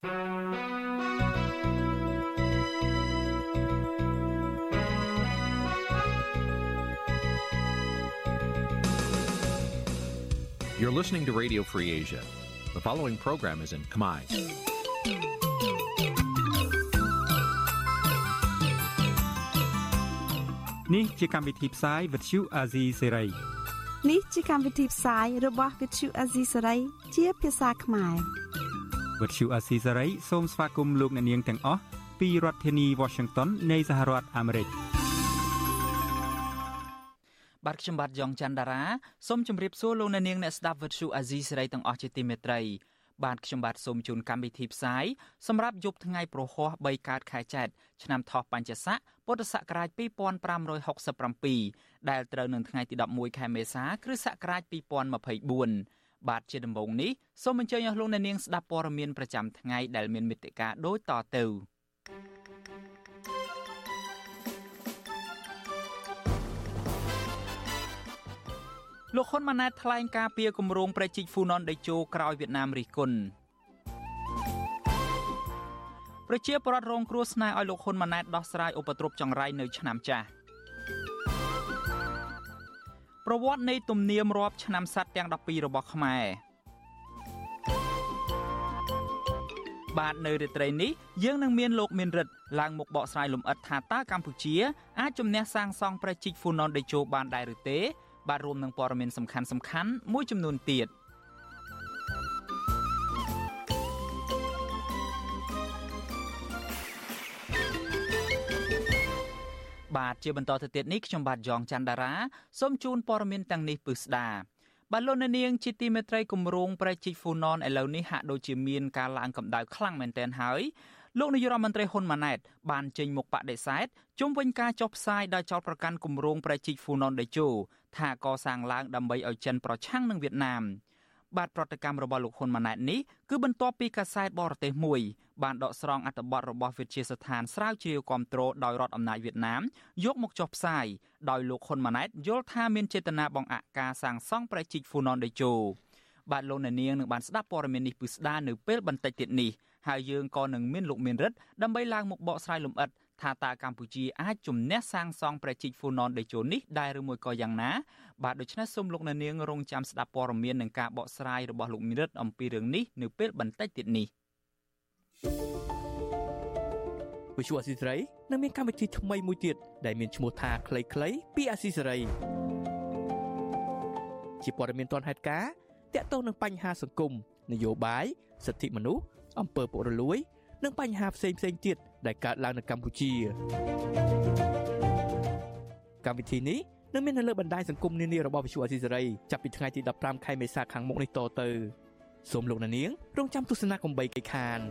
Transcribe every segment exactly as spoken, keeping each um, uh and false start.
You're listening to Radio Free Asia. The following program is in Khmer. Nǐ chi càm bi tiệp xáy vệt chiu a zì sáy. Nǐ chi càm bi tiệp xáyរបស់វិទ្យុអាស៊ីសេរីជាភាសាខ្មែរវិទ្យុអាស៊ីសេរីសូមស្វាគមន៍លោកអ្នកនាងទាំងអស់ពីរដ្ឋធានី Washington នៃសហរដ្ឋអាមេរិកបាទខ្ញុំបាទយ៉ងច័ន្ទតារាសូមជម្រាបសួរលោកអ្នកនាងអ្នកស្ដាប់វិទ្យុអាស៊ីសេរីទាំងអស់ជាទីមេត្រីបាទខ្ញុំបាទសូមជូនកម្មវិធីផ្សាយសម្រាប់យប់ថ្ងៃប្រហ័សបីកើតខែចែកឆ្នាំថោះបัญចស័កពុទ្ធសករាជពីរពាន់ប្រាំរយហុកសិបប្រាំពីរដែលត្រូវនឹងថ្ងៃទីដប់មួយខែមេសាគ្រិស្តសករាជពីរពាន់ម្ភៃបួនបាទជាដំបូងនេះសូមអញ្ជើញអស់លោកអ្នកនាងស្ដាប់ព័ត៌មានប្រចាំថ្ងៃដែលមានមេត្តាដូចតទៅលោកហ៊ុនម៉ាណែតថ្លែងការពីគម្រោងប្រជិកហ្វូណនដេជោក្រោយវៀតណាមរិះគន់ប្រជាពលរដ្ឋរងគ្រោះស្នើឲ្យលោកហ៊ុនម៉ាណែតដោះស្រាយឧបទ្រពចង្រៃនៅឆ្នាំចាស់ប្រវត្តិនៃទំនៀមរាប់ឆ្នាំសត្វទាំងដប់ពីររបស់ខ្មែរបាទនៅរាត្រីនេះយើងនឹងមានលោកមានរិទ្ធឡើងមុខបកស្រាយលម្អិតថាតើកម្ពុជាអាចជំនះសាងសង់ប្រជិកហ្វូណនដេជោបានដែរឬទេបាទរួមនឹងព័ត៌មានសំខាន់សំខាន់មួយចំនួនទៀតបាទជាបន្តទៅទៀតនេះខ្ញុំបាទយ៉ងច័ន្ទតារាសូមជូនព័ត៌មានទាំងនេះពិស្ដាបាទលោកអ្នកនាងជាទីមេត្រីគម្រោងប្រជិកហ្វូណនឥឡូវនេះហាក់ដូចជាមានការឡើងកម្ដៅខ្លាំងមែនទែនហើយលោកនាយរដ្ឋមន្ត្រីហ៊ុនម៉ាណែតបានចេញមុខបដិសេធជុំវិញការចុះផ្សាយដោយចោទប្រកាន់គម្រោងប្រជិកហ្វូណនដេជោថាកសាងឡើងដើម្បីឲ្យចិនប្រឆាំងនឹងវៀតណាមបាទប្រតិកម្មរបស់លោកហ៊ុនម៉ាណែតនេះគឺបន្ទាប់ពីកាសែតបរទេសមួយបានដកស្រង់អត្ថបទរបស់វិទ្យាស្ថានស្រាវជ្រាវគាំទ្រដោយរដ្ឋអំណាចវៀតណាមយកមកចុះផ្សាយដោយលោកហ៊ុនម៉ាណែតយល់ថាមានចេតនាបង្អាក់ការសាងសង់ប្រជិកហ្វូណនដេជោបាទលោកអ្នកនាងនឹងបានស្ដាប់ព័ត៌មាននេះពិស្ដានៅពេលបន្តិចទៀតនេះហើយយើងក៏នឹងមានលោកមានរិទ្ធដើម្បីឡើងមុខបកស្រាយលម្អិតថាតើកម្ពុជាអាចជំនះសាងសង់ប្រជិកហ្វូណនដេជោនេះដែរឬមួយក៏យ៉ាងណាបាទដូច្នេះសូមលោកអ្នកនាងរងចាំស្ដាប់ព័ត៌មាននិងការបកស្រាយរបស់លោកមានរិទ្ធអំពីរឿងនេះនៅពេលបន្តិចទៀតនេះវិទ្យុអស៊ីសេរីនឹងមានកម្មវិធីថ្មីមួយទៀតដែលមានឈ្មោះថាខ្លីៗពីអស៊ីសេរីជាព័ត៌មានទាន់ហេតុការណ៍ទាក់ទងនឹងបញ្ហាសង្គមនយោបាយសិទ្ធិមនុស្សអំពើពុករលួយនិងបញ្ហាផ្សេងៗទៀតដែលកើតឡើងនៅកម្ពុជាកម្មវិធីនេះនឹងមាននៅលើបណ្ដាញសង្គមនានារបស់វិទ្យុអស៊ីសេរីចាប់ពីថ្ងៃទីដប់ប្រាំខែមេសាខាងមុខនេះតទៅសូមលោកអ្នកនាងរងចាំទស្សនាកុំបីខាន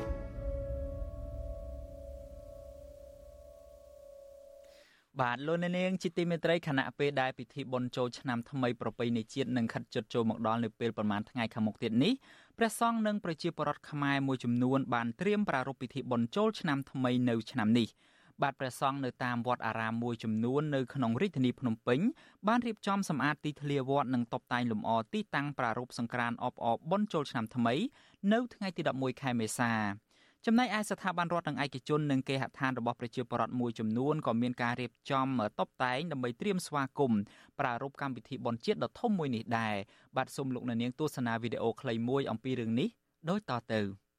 បាទលោកអ្នកនាងជាទីមេត្រីខណៈពេលដែលពិធីបុណ្យចូលឆ្នាំថ្មីប្រពៃណីជាតិនឹងខិតជិតចូលមកដល់នៅពេលប្រមាណថ្ងៃខាងមុខទៀតនេះព្រះសង្ឃនិងប្រជាពលរដ្ឋខ្មែរមួយចំនួនបានត្រៀមប្រារព្ធពិធីបុណ្យចូលឆ្នាំថ្មីនៅឆ្នាំនេះបាទព្រះសង្ឃនៅតាមវត្តអារាមមួយចំនួននៅក្នុងរាជធានីភ្នំពេញបានរៀបចំសម្អាតទីធ្លាវត្តនិងតុបតែងលម្អទីតាំងប្រារព្ធសង្ក្រាន្តអបអរបុណ្យចូលឆ្នាំថ្មីនៅថ្ងៃទីដប់មួយខែមេសាចំណែកឯស្ថាប័នរដ្ឋនិងឯកជននិងគេហដ្ឋានរបស់ប្រជាពលរដ្ឋមួយចំនួនក៏មានការរៀបចំតុបតែងដើម្បីត្រៀមស្វាគមន៍ប្រារព្ធកម្មវិធីបុណ្យជាតិដ៏ធំមួយនេះដែរបាទសូមលោកអ្នកនាងទស្សនាវីដេអូខ្លីមួយអំពីរឿងនេះដូចតទៅ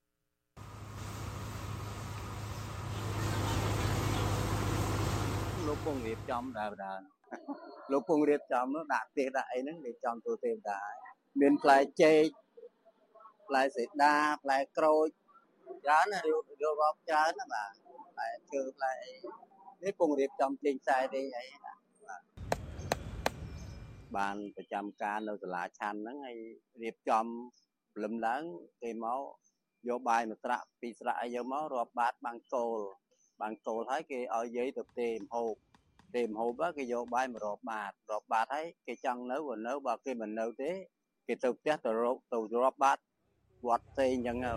លោកពងរៀបចំដែរដែរលោកពងរៀបចំនោះដាក់ទេដាក់អីហ្នឹងរៀបចំទូទេវតាមានផ្លែចេកផ្លែសេដាផ្លែក្រូចច្រើនណាយកយករាប់ច្រើនណាបាទផ្លែឈើផ្លែអីនេះពងរៀបចំចេញខ្សែទេអីបាទបានប្រចាំការនៅសាលាឆាន់ហ្នឹងហើយរៀបចំព្រលឹមឡើងគេមកយកបាយមកត្រាក់ពីស្រាក់អីយកមករាប់បាតបាំងគោលបាំងគោលហើយគេឲ្យយាយទៅទេមហូបទេមហូបគេយកបាយមករាប់បាតរាប់បាតហើយគេចង់នៅក៏នៅបើគេមិននៅទេគេទៅផ្ទះទៅរកទៅរាប់បាតវត្តផ្សេងអញ្ចឹងទៅ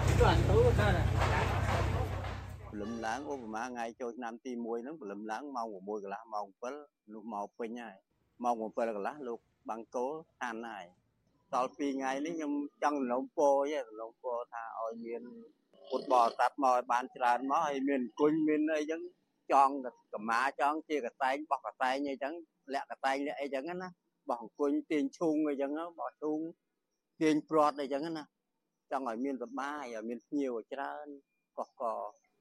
ព្រលឹមឡើងឧបមាថ្ងៃចូលឆ្នាំទីមួយហ្នឹងព្រលឹមឡើងម៉ោង៦កន្លះម៉ោង7លោកមកពេញហើយម៉ោង7កន្លះលោកបាំងគោលខានហើយដល់ពីរថ្ងៃនេះខ្ញុំចង់លំពោយឯងលំពោថាឲ្យមានពុទ្ធបរិស័ទមកឲ្យបានច្រើនមកហើយមានគុញមានអីចឹងចងកម្មាចងជាកសែងបោះកសែងអីចឹងលាក់កសែងលាក់អីចឹងណាបោះអង្គុញទាញឈូងអីចឹងបោះឈូងទាញព្រាត់អីចឹងណាចង់ឲ្យមានសបាយឲ្យមានភ្ញៀវច្រើនកុះក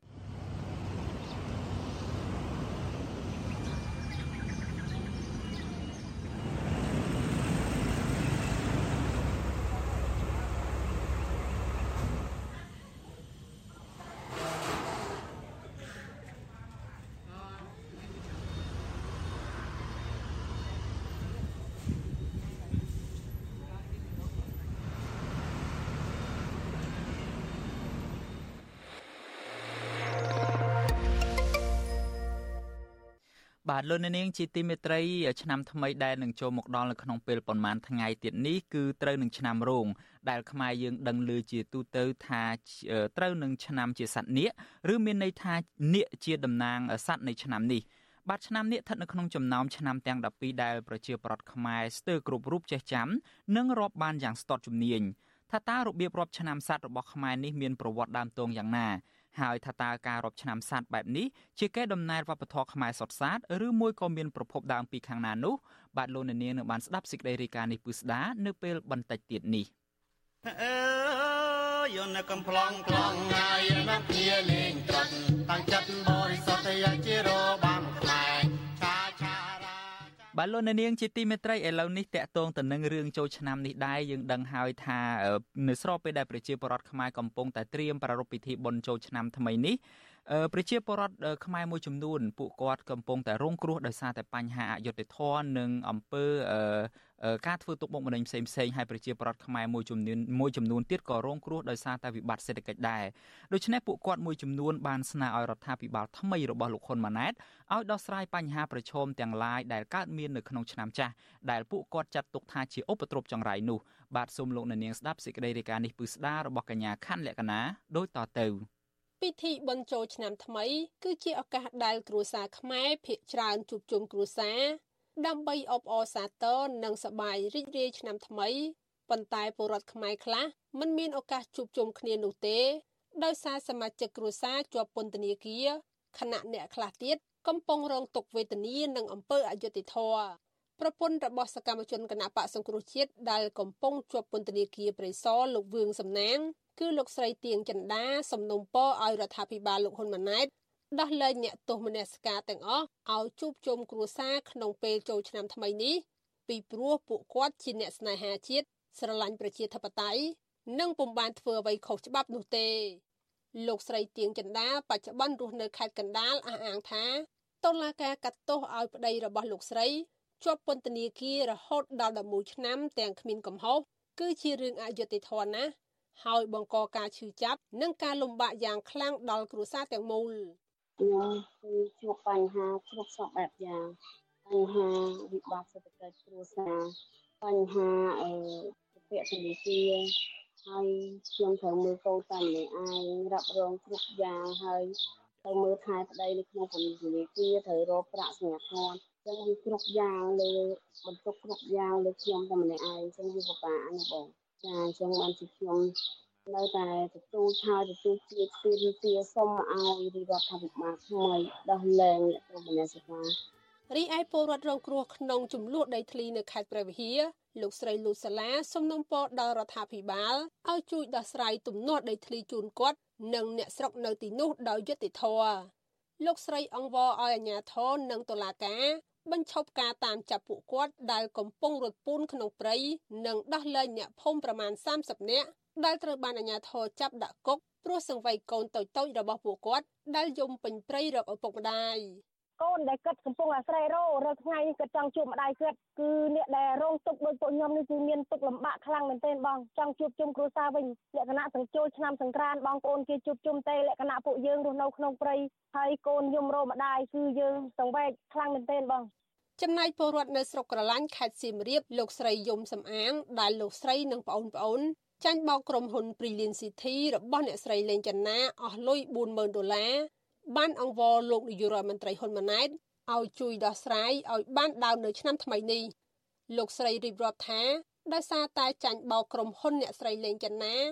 បាទលោកនាងជាទីមេត្រីឆ្នាំថ្មីដែលនឹងចូលមកដល់នៅក្នុងពេលប្រហែលថ្ងៃទៀតនេះគឺត្រូវនឹងឆ្នាំរោងដែលខ្មែរយើងដឹងឮជាទូទៅថាត្រូវនឹងឆ្នាំជាសត្វនាគឬមានន័យថានាគជាតំណាងសត្វនៃឆ្នាំនេះបាទឆ្នាំនាគស្ថិតនៅក្នុងចំណោមឆ្នាំទាំងដប់ពីរដែលប្រជាប្រដ្ឋខ្មែរស្ទើរគ្រប់រូបចេះចាំនិងរាប់បានយ៉ាងស្ទាត់ជំនាញថាតើរបៀបរាប់ឆ្នាំសត្វរបស់ខ្មែរនេះមានប្រវត្តិដើមទងយ៉ាងណាហើយថាតើការរាប់ឆ្នាំសត្វបែបនេះជាកេរដំណែលវប្បធម៌ខ្មែរសុទ្ធសាធឬមួយក៏មានប្រភពដើមពីខាងណានោះបាទលោកអ្នកនាងនឹងបានស្ដាប់សេចក្តីរាយការណ៍នេះពិស្ដានៅពេលបន្តិចទៀតនេះអើយយន្តកំ plong plong ហើយណាគ្នាលេងត្រត់តាំងចិត្តបរិសុទ្ធយកជារបានខ្មែរឆាឆារាបាទលោកអ្នកនាងជាទីមេត្រីឥឡូវនេះតាក់ទងទៅនឹងរឿងចូលឆ្នាំនេះដែរយើងដឹងហើយថានៅស្របពេលដែលប្រជាពលរដ្ឋខ្មែរកំពុងតែត្រៀមប្រារព្ធពិធីបុណ្យចូលឆ្នាំថ្មីនេះប្រជាពលរដ្ឋខ្មែរមួយចំនួនពួកគាត់កំពុងតែរងគ្រោះដោយសារតែបញ្ហាអយុត្តិធម៌និងអំពើការធ្វើទុកបុកម្នេញផ្សេងផ្សេងហើយប្រជាពលរដ្ឋខ្មែរមួយចំនួនមួយចំនួនទៀតក៏រងគ្រោះដោយសារតែវិបត្តិសេដ្ឋកិច្ចដែរដូច្នេះពួកគាត់មួយចំនួនបានស្នើឲ្យរដ្ឋាភិបាលថ្មីរបស់លោកហ៊ុនម៉ាណែតឲ្យដោះស្រាយបញ្ហាប្រឈមទាំងឡាយដែលកើតមាននៅក្នុងឆ្នាំចាស់ដែលពួកគាត់ចាត់ទុកថាជាឧបទ្រពចង្រៃនោះបាទសូមលោកអ្នកនាងស្ដាប់សេចក្តីរាយការណ៍នេះពិស្ដារបស់កញ្ញាខណ្ឌលក្ខណាដូចតទៅពិធីបុណ្យចូលឆ្នាំថ្មីគឺជាឱកាសដែលគ្រួសារខ្មែរភាគច្រើនជួបជុំគ្រួសារដើម្បីអបអរសាទរនិងសប្បាយរីករាយឆ្នាំថ្មីប៉ុន្តែពលរដ្ឋខ្មែរខ្លះមិនមានឱកាសជួបជុំគ្នានោះទេដោយសារសមាជិកគ្រួសារជាប់ពន្ធនាគារខណៈអ្នកខ្លះទៀតកំពុងរងទុក្ខវេទនានិងអំពើអយុត្តិធម៌ប្រពន្ធរបស់សកម្មជនគណបកសង្គ្រោះជាតិដែលកំពុងជាប់ពន្ធនាគារព្រៃសរលោកវឿងសំណាងគឺលោកស្រីទៀងចិន្តាសំណូមពរឲ្យរដ្ឋាភិបាលលោកហ៊ុនម៉ាណែតដោះលែងអ្នកទោសមនសិការទាំងអស់ឲ្យជួបជុំគ្រួសារក្នុងពេលចូលឆ្នាំថ្មីនេះពីព្រោះពួកគាត់ជាអ្នកស្នេហាជាតិស្រឡាញ់ប្រជាធិបតេយ្យនិងពុំបានធ្វើអ្វីខុសច្បាប់នោះទេលោកស្រីទៀងចិន្តាបច្ចុប្បន្នរស់នៅខេត្តកណ្ដាលអះអាងថាតុលាការកាត់ទោសឲ្យប្តីរបស់លោកស្រីជាប់ពន្ធនាគាររហូតដល់ដប់មួយឆ្នាំទាំងគ្មានកំហុសគឺជារឿងអយុត្តិធម៌ណាស់ហើយបង្កការឈឺចាប់និងការលំបាកយ៉ាងខ្លាំងដល់គ្រួសារទាំងមូលខ្ញុំគឺជួបបញ្ហាគ្រប់សពបែបយ៉ាងបញ្ហាវិបត្តិសេដ្ឋកិច្ចគ្រួសារបញ្ហាអឺពាក្យធនាគារហើយខ្ញុំត្រូវមើលកូនតែម្នាក់ឯងរ៉ាប់រងគ្រប់យ៉ាងហើយត្រូវមើលថែប្តីនៅក្នុងពន្ធនាគារត្រូវរកប្រាក់សម្រាប់គាត់ចឹងវាគ្រប់យ៉ាងលើបន្ទុកគ្រប់យ៉ាងលើខ្ញុំតែម្នាក់ឯងចឹងវាពិបាកណាស់បងចាអញ្ចឹងបានជាខ្ញុំនៅតែទទួលឆាយទទួលជាស្ពានទាសុំឲ្យរដ្ឋាភិបាលថ្មីដោះលែងអ្នកទោសមនសិការរីឯពលរដ្ឋរងគ្រោះក្នុងចំនួនដីធ្លីនៅខេត្តព្រះវិហារលោកស្រីលូសាឡាសំណូមពរដល់រដ្ឋាភិបាលឲ្យជួយដោះស្រាយទំនាស់ដីធ្លីជូនគាត់និងអ្នកស្រុកនៅទីនោះដោយយុត្តិធម៌លោកស្រីអង្វរឲ្យអាជ្ញាធរនិងតុលាការបញ្ឈប់ការតាមចាប់ពួកគាត់ដែលកំពុងរត់ពូនក្នុងព្រៃនិងដោះលែងអ្នកភូមិប្រមាណសាមសិបនាក់ដែលត្រូវបានអាជ្ញាធរចាប់ដាក់គុកព្រោះសង្វ័យកូនតូចៗរបស់ពួកគាត់ដែលយំពេញព្រៃរកឪពុកម្ដាយកូនដែលគិតកំពុងអាស្រ័យរស់រាល់ថ្ងៃគិតចង់ជួបម្ដាយគិតគឺអ្នកដែលរងទុក្ខដោយពួកខ្ញុំនេះគឺមានទុក្ខលំបាកខ្លាំងមែនទែនបងចង់ជួបជុំគ្រួសារវិញលក្ខណៈទាំងចូលឆ្នាំសង្ក្រាន្តបងប្អូនគេជួបជុំតែលក្ខណៈពួកយើងរស់នៅក្នុងព្រៃហើយកូនយំរោម្ដាយគឺយើងសង្វេគខ្លាំងមែនទែនបងចំណែកពលរដ្ឋនៅស្រុកក្រឡាញ់ខេត្តសៀមរាបលោកស្រីយំសំអាងដែលលោកស្រីនិងប្អូនប្អូនចាញ់បោកក្រុមហ៊ុន Brilliant City របស់អ្នកស្រីលេងចិន្តាអស់លុយ បួនម៉ឺន ដុល្លារបានអង្វរលោកនាយករដ្ឋមន្ត្រីហ៊ុនម៉ាណែតឲ្យជួយដោះស្រាយឲ្យបានដើមនៅឆ្នាំថ្មីនេះលោកស្រីរៀបរាប់ថាដោយសារតែចាញ់បោកក្រុមហ៊ុនអ្នកស្រីលេងចិន្តាធ្វើ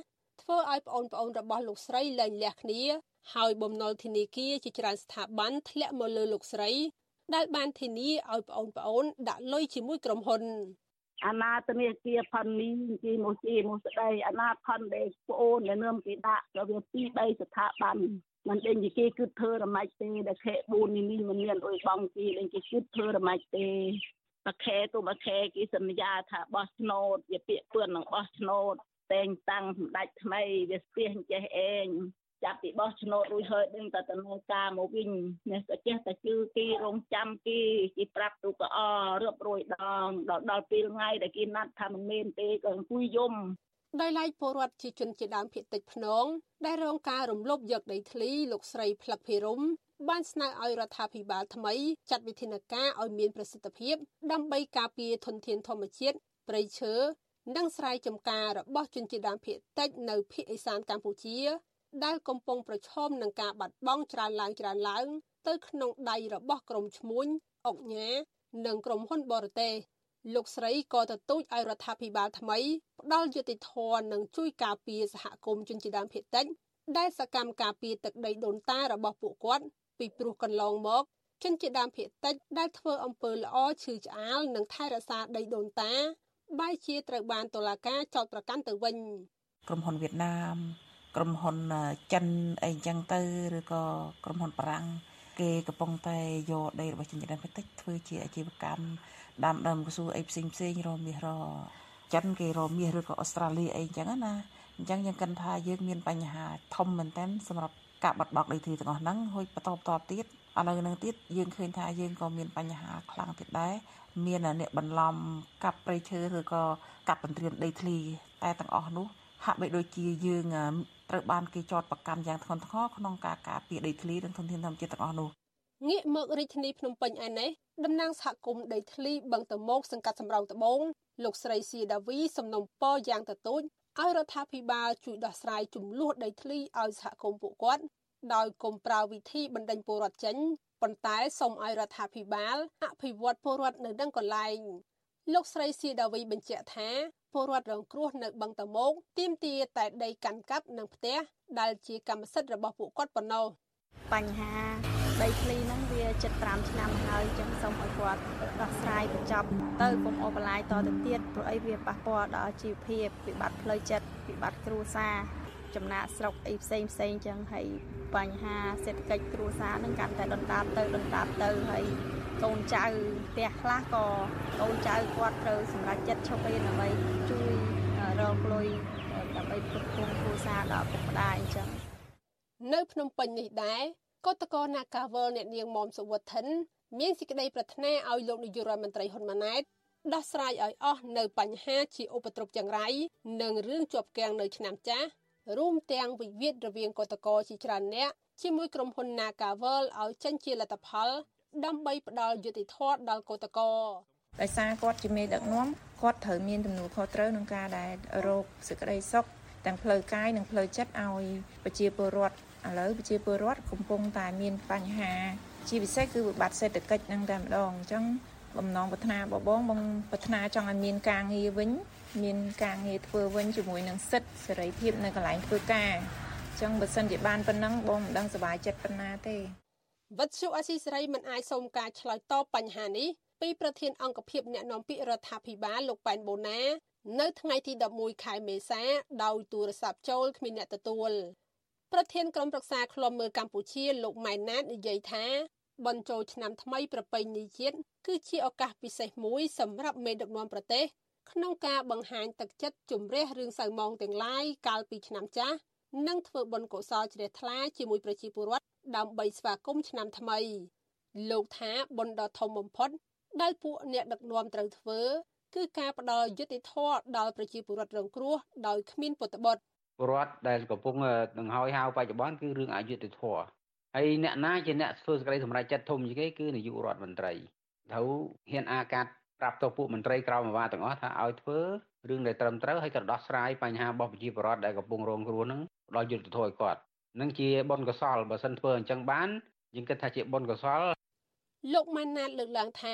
ធ្វើឲ្យប្អូនប្អូនរបស់លោកស្រីលែងលះគ្នាហើយបំណុលធនាគារជាច្រើនស្ថាប័នធ្លាក់មកលើលោកស្រីដែលបានធានាឲ្យប្អូនប្អូនដាក់លុយជាមួយក្រុមហ៊ុនអាណាធនាគារផាន់មីជីមកជីមកស្ដីអាណាផាន់ដេប្អូននៅនំគេដាក់ទៅវាពីរបីស្ថាប័នមិនដឹងជាគេគឺធ្វើរមាច់ទេដែលខែបួននេះនេះមិនមានអុយបងគេដែលគេគឺធ្វើរមាច់ទេតែខែទៅមួយខែគេសន្យាថាបោះឆ្នោតជាពាក្យពឿននឹងបោះឆ្នោតតែងតាំងសម្ដេចថ្មីវាស្ទះចេះឯងចាប់ពីបោះឆ្នោតរួចហើយដឹងតែដំណើរការមកវិញនេះក៏ចេះតែជឿគេរងចាំគេគេប្រាប់ទូកអរាប់រយដងដល់ដល់ពេលថ្ងៃដែលគេណាត់ថាមិនមែនទេក៏អង្គុយយំដោយឡែកពលរដ្ឋជាជនជាដើមភាគតិចភ្នងដែលរងការរំលោភយកដីធ្លីលោកស្រីផ្លឹកភិរមបានស្នើឲ្យរដ្ឋាភិបាលថ្មីចាត់វិធានការឲ្យមានប្រសិទ្ធភាពដើម្បីការពារធនធានធម្មជាតិព្រៃឈើនិងស្រែចម្ការរបស់ជនជាដើមភាគតិចនៅភាគឦសានកម្ពុជាដែលកំពុងប្រឈមនឹងការបាត់បង់ច្រើនឡើងច្រើនឡើងទៅក្នុងដៃរបស់ក្រុមឈ្មួញអុកញ៉ានិងក្រុមហ៊ុនបរទេសលោកស្រីក៏ទទូចឲ្យរដ្ឋាភិបាលថ្មីផ្ដល់យុត្តិធម៌និងជួយការពារសហគមន៍ជនជាដើមភាគតិចដែលសកម្មការពារទឹកដីដូនតារបស់ពួកគាត់ពីព្រោះកន្លងមកជនជាដើមភាគតិចដែលធ្វើអំពើល្អឈឺឆ្អាលនិងថែរក្សាដីដូនតាបែរជាត្រូវបានតុលាការចោទប្រកាន់ទៅវិញក្រុមហ៊ុនវៀតណាមក្រុមហ៊ុនចិនអីចឹងទៅឬក៏ក្រុមហ៊ុនបារាំងគេកំពុងតែយកដីរបស់ជនជាតិដើមភាគតិចធ្វើជាអាជីវកម្មដាំដើមកស៊ូអីផ្សេងផ្សេងរមាសរចិនគេរមាសឬក៏អូស្ត្រាលីអីចឹងណាអញ្ចឹងយើងគិតថាយើងមានបញ្ហាធំមែនទែនសម្រាប់ការបាត់បង់ដីធ្លីទាំងអស់ហ្នឹងហើយបន្តបន្តទៀតឥឡូវហ្នឹងទៀតយើងឃើញថាយើងក៏មានបញ្ហាខ្លាំងទៀតដែរមានអ្នកបន្លំកាប់ព្រៃឈើឬក៏កាប់បន្ទ្រានដីធ្លីតែទាំងអស់នោះហាក់បីដូចជាយើងត្រូវបានគេចោទប្រកាន់យ៉ាងធ្ងន់ធ្ងរក្នុងការការពារដីធ្លីនិងធនធានធម្មជាតិទាំងអស់នោះងាកមករាជធានីភ្នំពេញឯនេះតំណាងសហគមន៍ដីធ្លីបឹងតមោកសង្កាត់សំរោងត្បូងលោកស្រីសៀដាវីសំណូមពរយ៉ាងទទូចឲ្យរដ្ឋាភិបាលជួយដោះស្រាយចំនួនដីធ្លីឲ្យសហគមន៍ពួកគាត់ដោយកុំប្រើវិធីបណ្តេញពលរដ្ឋចេញប៉ុន្តែសូមឲ្យរដ្ឋាភិបាលអភិវឌ្ឍពលរដ្ឋនៅនឹងកន្លែងលោកស្រីសៀដាវីបញ្ជាក់ថាពលរដ្ឋរងគ្រោះនៅបឹងតមោកទាមទារតែដីកាន់កាប់និងផ្ទះដែលជាកម្មសិទ្ធិរបស់ពួកគាត់ប៉ុណ្ណោះបញ្ហាដីធ្លីហ្នឹងវាជិតប្រាំឆ្នាំហើយចឹងសូមឲ្យគាត់ដោះស្រាយបញ្ចប់ទៅកុំអូបន្លាយតទៅទៀតព្រោះអីវាប៉ះពាល់ដល់ជីវភាពវិបត្តិផ្លូវចិត្តវិបត្តិគ្រួសារចំណាក់ស្រុកអីផ្សេងផ្សេងចឹងហើយបញ្ហាសេដ្ឋកិច្ចគ្រួសារហ្នឹងកាន់តែដុនដាបទៅដុនដាបទៅហើយកូនចៅផ្ទះខ្លះក៏កូនចៅគាត់ត្រូវសម្រេចចិត្តឈប់រៀនដើម្បីជួយរកលុយដើម្បីផ្គត់ផ្គង់គ្រួសារដល់ឪពុកម្ដាយអញ្ចឹងនៅភ្នំពេញនេះដែរគឧតកោនាការវលអ្នកនាងមុំសុវត្ថិនមានសេចក្តីប្រាថ្នាឲ្យលោកនាយករដ្ឋមន្ត្រីហ៊ុនម៉ាណែតដោះស្រាយឲ្យអស់នៅបញ្ហាជាឧបទ្រពចង្រៃនិងរឿងជាប់គាំងនៅឆ្នាំចាស់រួមទាំងវិវាទរវាងគឧតកោជាច្រើនអ្នកជាមួយក្រុមហ៊ុន Nagavel ឲ្យចេញជាលទ្ធផលដើម្បីផ្ដល់យុត្តិធម៌ដល់គឧតកោដោយសារគាត់ជាមេដឹកនាំគាត់ត្រូវមានទំនួលខុសត្រូវក្នុងការដែលរកសេចក្តីសុខទាំងផ្លូវកាយនិងផ្លូវចិត្តឲ្យប្រជាពលរដ្ឋឥឡូវប្រជាពលរដ្ឋកំពុងតែមានបញ្ហាជាពិសេសគឺវិបត្តិសេដ្ឋកិច្ចហ្នឹងតែម្ដងអញ្ចឹងបំណងប្រាថ្នាបបងបងប្រាថ្នាចង់ឲ្យមានការងារវិញមានការងារធ្វើវិញជាមួយនឹងសិទ្ធិសេរីភាពនៅកន្លែងធ្វើការអញ្ចឹងបើសិនជាបានប៉ុណ្ណឹងបងមិនដឹងសុបាយចិត្តប៉ុណ្ណាទេវិទ្យុអស៊ីសេរីមិនអាចសូមការឆ្លើយតបបញ្ហានេះពីប្រធានអង្គភិបអ្នកនាំពាក្យរដ្ឋាភិបាលលោកប៉ែនបូណានៅថ្ងៃទីដប់មួយខែមេសាដោយទូរស័ព្ទចូលគ្មានអ្នកទទួលប្រធានក្រុមប្រឹក្សាឃ្លាំមើលកម្ពុជាលោកម៉ែនណាតនិយាយថាបញ្ចូលឆ្នាំថ្មីប្រពៃណីជាតិគឺជាឱកាសពិសេសមួយសម្រាប់មេដឹកនាំប្រទេសក្នុងការបង្ហាញទឹកចិត្តជំរះរឿងសៅម៉ងទាំងឡាយកាលពីឆ្នាំចាស់និងធ្វើបុណ្យកុសលជ្រះថ្លាជាមួយប្រជាពលរដ្ឋដើម្បីស្វាគមន៍ឆ្នាំថ្មីលោកថាបុណ្យដ៏ធំបំផុតដែលពួកអ្នកដឹកនាំត្រូវធ្វើគឺការផ្ដល់យុត្តិធម៌ដល់ប្រជាពលរដ្ឋរងគ្រោះដោយគ្មានពុតបុត្រពលរដ្ឋដែលកំពុងដង្ហើយហៅបច្ចុប្បន្នគឺរឿងអយុត្តិធម៌ហើយអ្នកណាជាអ្នកធ្វើសេចក្តីសម្រេចចិត្តធំជាងគេគឺនាយករដ្ឋមន្ត្រីត្រូវហ៊ានអាកាសប្រាប់ទៅពួកមន្ត្រីក្រមអាវ៉ាទាំងអស់ថាឲ្យធ្វើរឿងដែលត្រឹមត្រូវហើយក៏ដោះស្រាយបញ្ហារបស់ប្រជាពលរដ្ឋដែលកំពុងរងគ្រោះហ្នឹងដល់យុត្តិធម៌ឲ្យគាត់នឹងជាបុណ្យកុសលបើសិនធ្វើអញ្ចឹងបានយើងគិតថាជាបុណ្យកុសលលោកម៉ាណាតលើកឡើងថា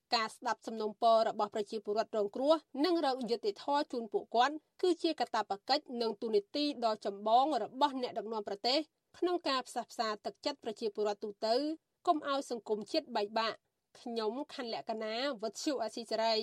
ការស្ដាប់សំណុំពររបស់ប្រជាពលរដ្ឋរងគ្រោះនិងរកយុត្តិធម៌ជូនពួកគាត់គឺជាកាតព្វកិច្ចនិងទូនីតិដ៏ចម្បងរបស់អ្នកដឹកនាំប្រទេសក្នុងការផ្សះផ្សាទឹកចិត្តប្រជាពលរដ្ឋទូទៅកុំឲ្យសង្គមជាតិបែកបាក់ខ្ញុំខណ្ឌលក្ខណាវុទ្ធុអសីសេរី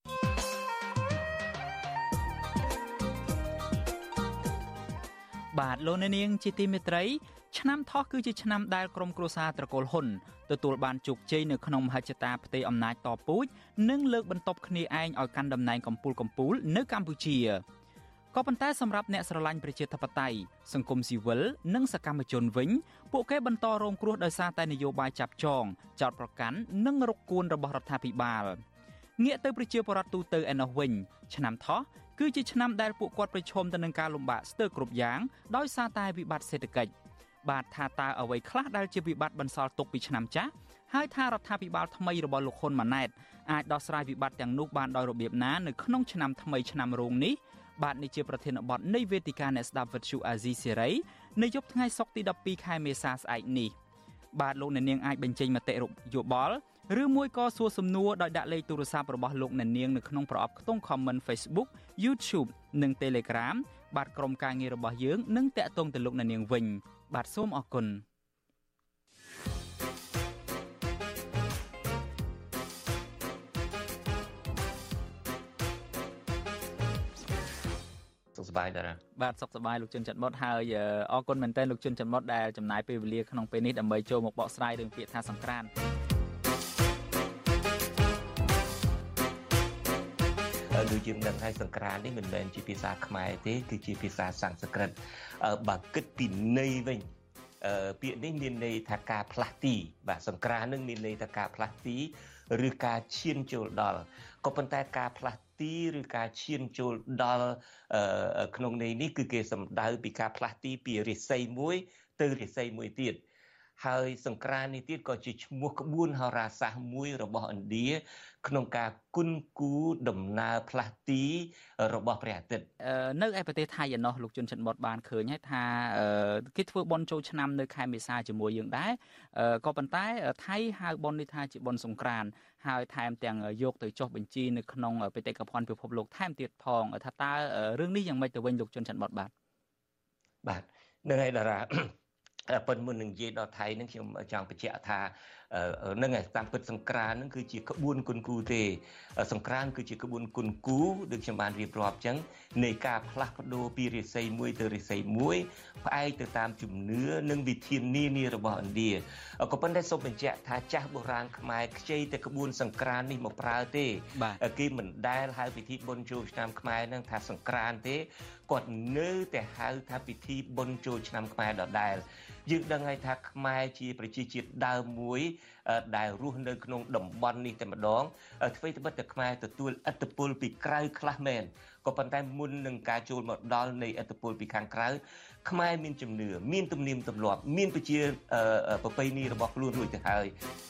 បាទលោកអ្នកនាងជាទីមេត្រីឆ្នាំថោះគឺជាឆ្នាំដែលក្រុមគ្រួសារត្រកូលហ៊ុនទទួលបានជោគជ័យនៅក្នុងមហិច្ឆតាផ្ទៃអំណាចតពូជនិងលើកបន្ទប់គ្នាឯងឲ្យកាន់តំណែងកំពូលកំពូលនៅកម្ពុជាក៏ប៉ុន្តែសម្រាប់អ្នកស្រឡាញ់ប្រជាធិបតេយ្យសង្គមស៊ីវិលនិងសកម្មជនវិញពួកគេបន្តរងគ្រោះដោយសារតែនយោបាយចាប់ចងចោទប្រកាន់និងរកគួនរបស់រដ្ឋាភិបាលងាកទៅប្រជាពលរដ្ឋទូទៅឯណោះវិញឆ្នាំថោះគឺជាឆ្នាំដែលពួកគាត់ប្រឈមទៅនឹងការលំបាកស្ទើរគ្រប់យ៉ាងដោយសារតែវិបត្តិសេដ្ឋកិច្ចបាទថាតើអ្វីខ្លះដែលជាវិបត្តិបន្សល់ទុកពីឆ្នាំចាស់ហើយថារដ្ឋាភិបាលថ្មីរបស់លោកហ៊ុនម៉ាណែតអាចដោះស្រាយវិបត្តិទាំងនោះបានដោយរបៀបណានៅក្នុងឆ្នាំថ្មីឆ្នាំរោងនេះបាទនេះជាប្រធានបទនៃវេទិកាអ្នកស្ដាប់វិទ្យុអាស៊ីសេរីនៅយប់ថ្ងៃសុក្រទីដប់ពីរខែមេសាស្អែកនេះបាទលោកអ្នកនាងអាចបញ្ចេញមតិយោបល់ឬមួយក៏សួរសំណួរដោយដាក់លេខទូរស័ព្ទរបស់លោកអ្នកនាងនៅក្នុងប្រអប់ខ្ទង់ comment Facebook YouTube និង Telegram បាទក្រុមការងាររបស់យើងនឹងតាក់ទងទៅលោកអ្នកនាងវិញបាទសូមអរគុណសុខសប្បាយដែរបាទសុខសប្បាយលោកជុនច័ន្ទមុតហើយអរគុណមែនទែនលោកជុនច័ន្ទមុតដែលចំណាយពេលវេលាក្នុងពេលនេះដើម្បីចូលមកបកស្រាយរឿងពាក្យថាសង្ក្រាន្តដូចជាមិនដឹងថាសង្ក្រាន្តនេះមិនមែនជាភាសាខ្មែរទេគឺជាភាសាសំស្ក្រឹតបើគិតពីន័យវិញពាក្យនេះមានន័យថាការផ្លាស់ទីបាទសង្ក្រាន្តនឹងមានន័យថាការផ្លាស់ទីឬការឈានចូលដល់ក៏ប៉ុន្តែការផ្លាស់ទីឬការឈានចូលដល់ក្នុងន័យនេះគឺគេសំដៅពីការផ្លាស់ទីពីរាសីមួយទៅរាសីមួយទៀតហើយសង្ក្រាន្តនេះទៀតក៏ជាឈ្មោះក្បួនហោរាសាស្ត្រមួយរបស់ឥណ្ឌាក្នុងការគុណគូដំណើរផ្លាស់ទីរបស់ព្រះអាទិត្យនៅឯប្រទេសថៃឯណោះលោកជុនច័ន្ទមុតបានឃើញហើយថាគេធ្វើបុណ្យចូលឆ្នាំនៅខែមេសាជាមួយយើងដែរក៏ប៉ុន្តែថៃហៅបុណ្យនេះថាជាបុណ្យសង្ក្រាន្តហើយថែមទាំងយកទៅចុះបញ្ជីនៅក្នុងបេតិកភណ្ឌពិភពលោកថែមទៀតផងថាតើរឿងនេះយ៉ាងម៉េចទៅវិញលោកជុនច័ន្ទមុតបាទបាទនៅឯតារាប៉ុន្តែមុននឹងនិយាយដល់ថៃនឹងខ្ញុំចង់បញ្ជាក់ថានឹងតាមពិតសង្ក្រាន្តនឹងគឺជាក្បួនគុនគូទេសង្ក្រាន្តគឺជាក្បួនគុនគូដូចខ្ញុំបានរៀបរាប់អញ្ចឹងនៃការផ្លាស់ប្ដូរពីរាសីមួយទៅរាសីមួយផ្អែកទៅតាមជំនឿនិងវិធាននានារបស់ឥណ្ឌាក៏ប៉ុន្តែសូមបញ្ជាក់ថាចាស់បុរាណខ្មែរខ្ចីតែក្បួនសង្ក្រាន្តនេះមកប្រើទេគេមិនដែលហៅពិធីបុណ្យចូលឆ្នាំខ្មែរនឹងថាសង្ក្រាន្តទេគាត់នៅតែហៅថាពិធីបុណ្យចូលឆ្នាំខ្មែរដដែលយើងដឹងហើយថាខ្មែរជាប្រជាជាតិដើមមួយដែលរស់នៅក្នុងតំបន់នេះតែម្ដងអ្វីត្បិតតែខ្មែរទទួលឥទ្ធិពលពីក្រៅខ្លះមែនក៏ប៉ុន្តែមុននឹងការចូលមកដល់នៃឥទ្ធិពលពីខាងក្រៅខ្មែរមានជំនឿមានទំនៀមទម្លាប់មានប្រជាប្រពៃណីរបស់ខ្លួនរួចទៅហើយ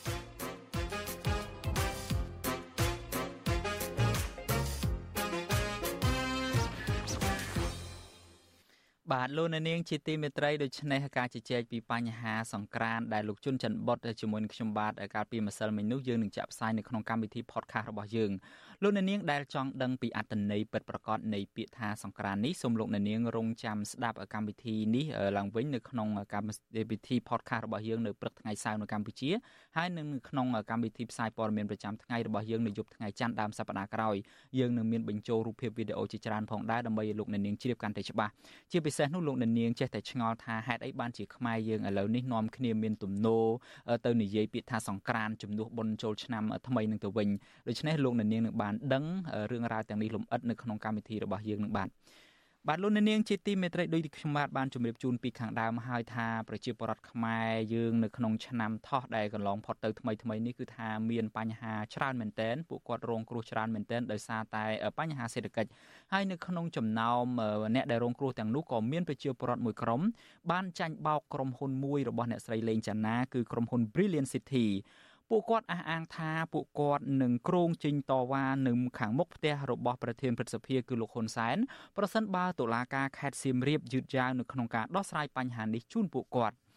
បាទលោកអ្នកនាងជាទីមេត្រីដូច្នេះការជជែកពីបញ្ហាសង្ក្រាន្តដែលលោកជុនច័ន្ទបុតជាមួយនឹងខ្ញុំបាទកាលពីម្សិលមិញនោះយើងនឹងចាក់ផ្សាយនៅក្នុងកម្មវិធី podcast របស់យើងលោកអ្នកនាងដែលចង់ដឹងពីអត្ថន័យពិតប្រាកដនៃពាក្យថាសង្ក្រាន្តនេះសូមលោកអ្នកនាងរងចាំស្ដាប់កម្មវិធីនេះឡើងវិញនៅក្នុងកម្មវិធី podcast របស់យើងនៅព្រឹកថ្ងៃសៅរ៍នៅកម្ពុជាហើយនៅក្នុងកម្មវិធីផ្សាយព័ត៌មានប្រចាំថ្ងៃរបស់យើងនៅយប់ថ្ងៃច័ន្ទដើមសប្តាហ៍ក្រោយយើងនឹងមានបញ្ចូលរូបភាពវីដេអូជាច្រើនផងដែរដើម្បីឲ្យលោកអ្នកនាងជ្រាបកាន់តែច្បាស់ជាពិសេសនោះលោកអ្នកនាងចេះតែឆ្ងល់ថាហេតុអីបានជាខ្មែរយើងឥឡូវនេះនាំគ្នាមានទំនោរទៅនិយាយពាក្យថាសង្ក្រាន្តជំនួសបុណ្យចូលឆ្នាំថ្មីនឹងទៅវិញដូច្នេះលោកអ្នកនាងនឹងបានដឹងរឿងរ៉ាវទាំងនេះលម្អិតនៅក្នុងកម្មវិធីរបស់យើងនឹងបាទបាទលោកអ្នកនាងជាទីមេត្រីដោយខ្ញុំបាទបានជម្រាបជូនពីខាងដើមហើយថាប្រជាពលរដ្ឋខ្មែរយើងនៅក្នុងឆ្នាំថោះដែលកន្លងផុតទៅថ្មីថ្មីនេះគឺថាមានបញ្ហាច្រើនមែនទែនពួកគាត់រងគ្រោះច្រើនមែនទែនដោយសារតែបញ្ហាសេដ្ឋកិច្ចហើយនៅក្នុងចំណោមអ្នកដែលរងគ្រោះទាំងនោះក៏មានប្រជាពលរដ្ឋមួយក្រុមបានចាញ់បោកក្រុមហ៊ុនមួយរបស់អ្នកស្រីលេងចាណាគឺក្រុមហ៊ុន Brilliant Cityពួកគាត់អះអាងថាពួកគាត់នឹងគ្រោងចេញតវ៉ានៅខាងមុខផ្ទះរបស់ប្រធានព្រឹទ្ធសភាគឺលោកហ៊ុនសែនប្រសិនបើតុលាការខេត្តសៀមរាបយឺតយ៉ាវនៅក្នុងការដោះស្រាយបញ្ហានេះជូនពួកគាត់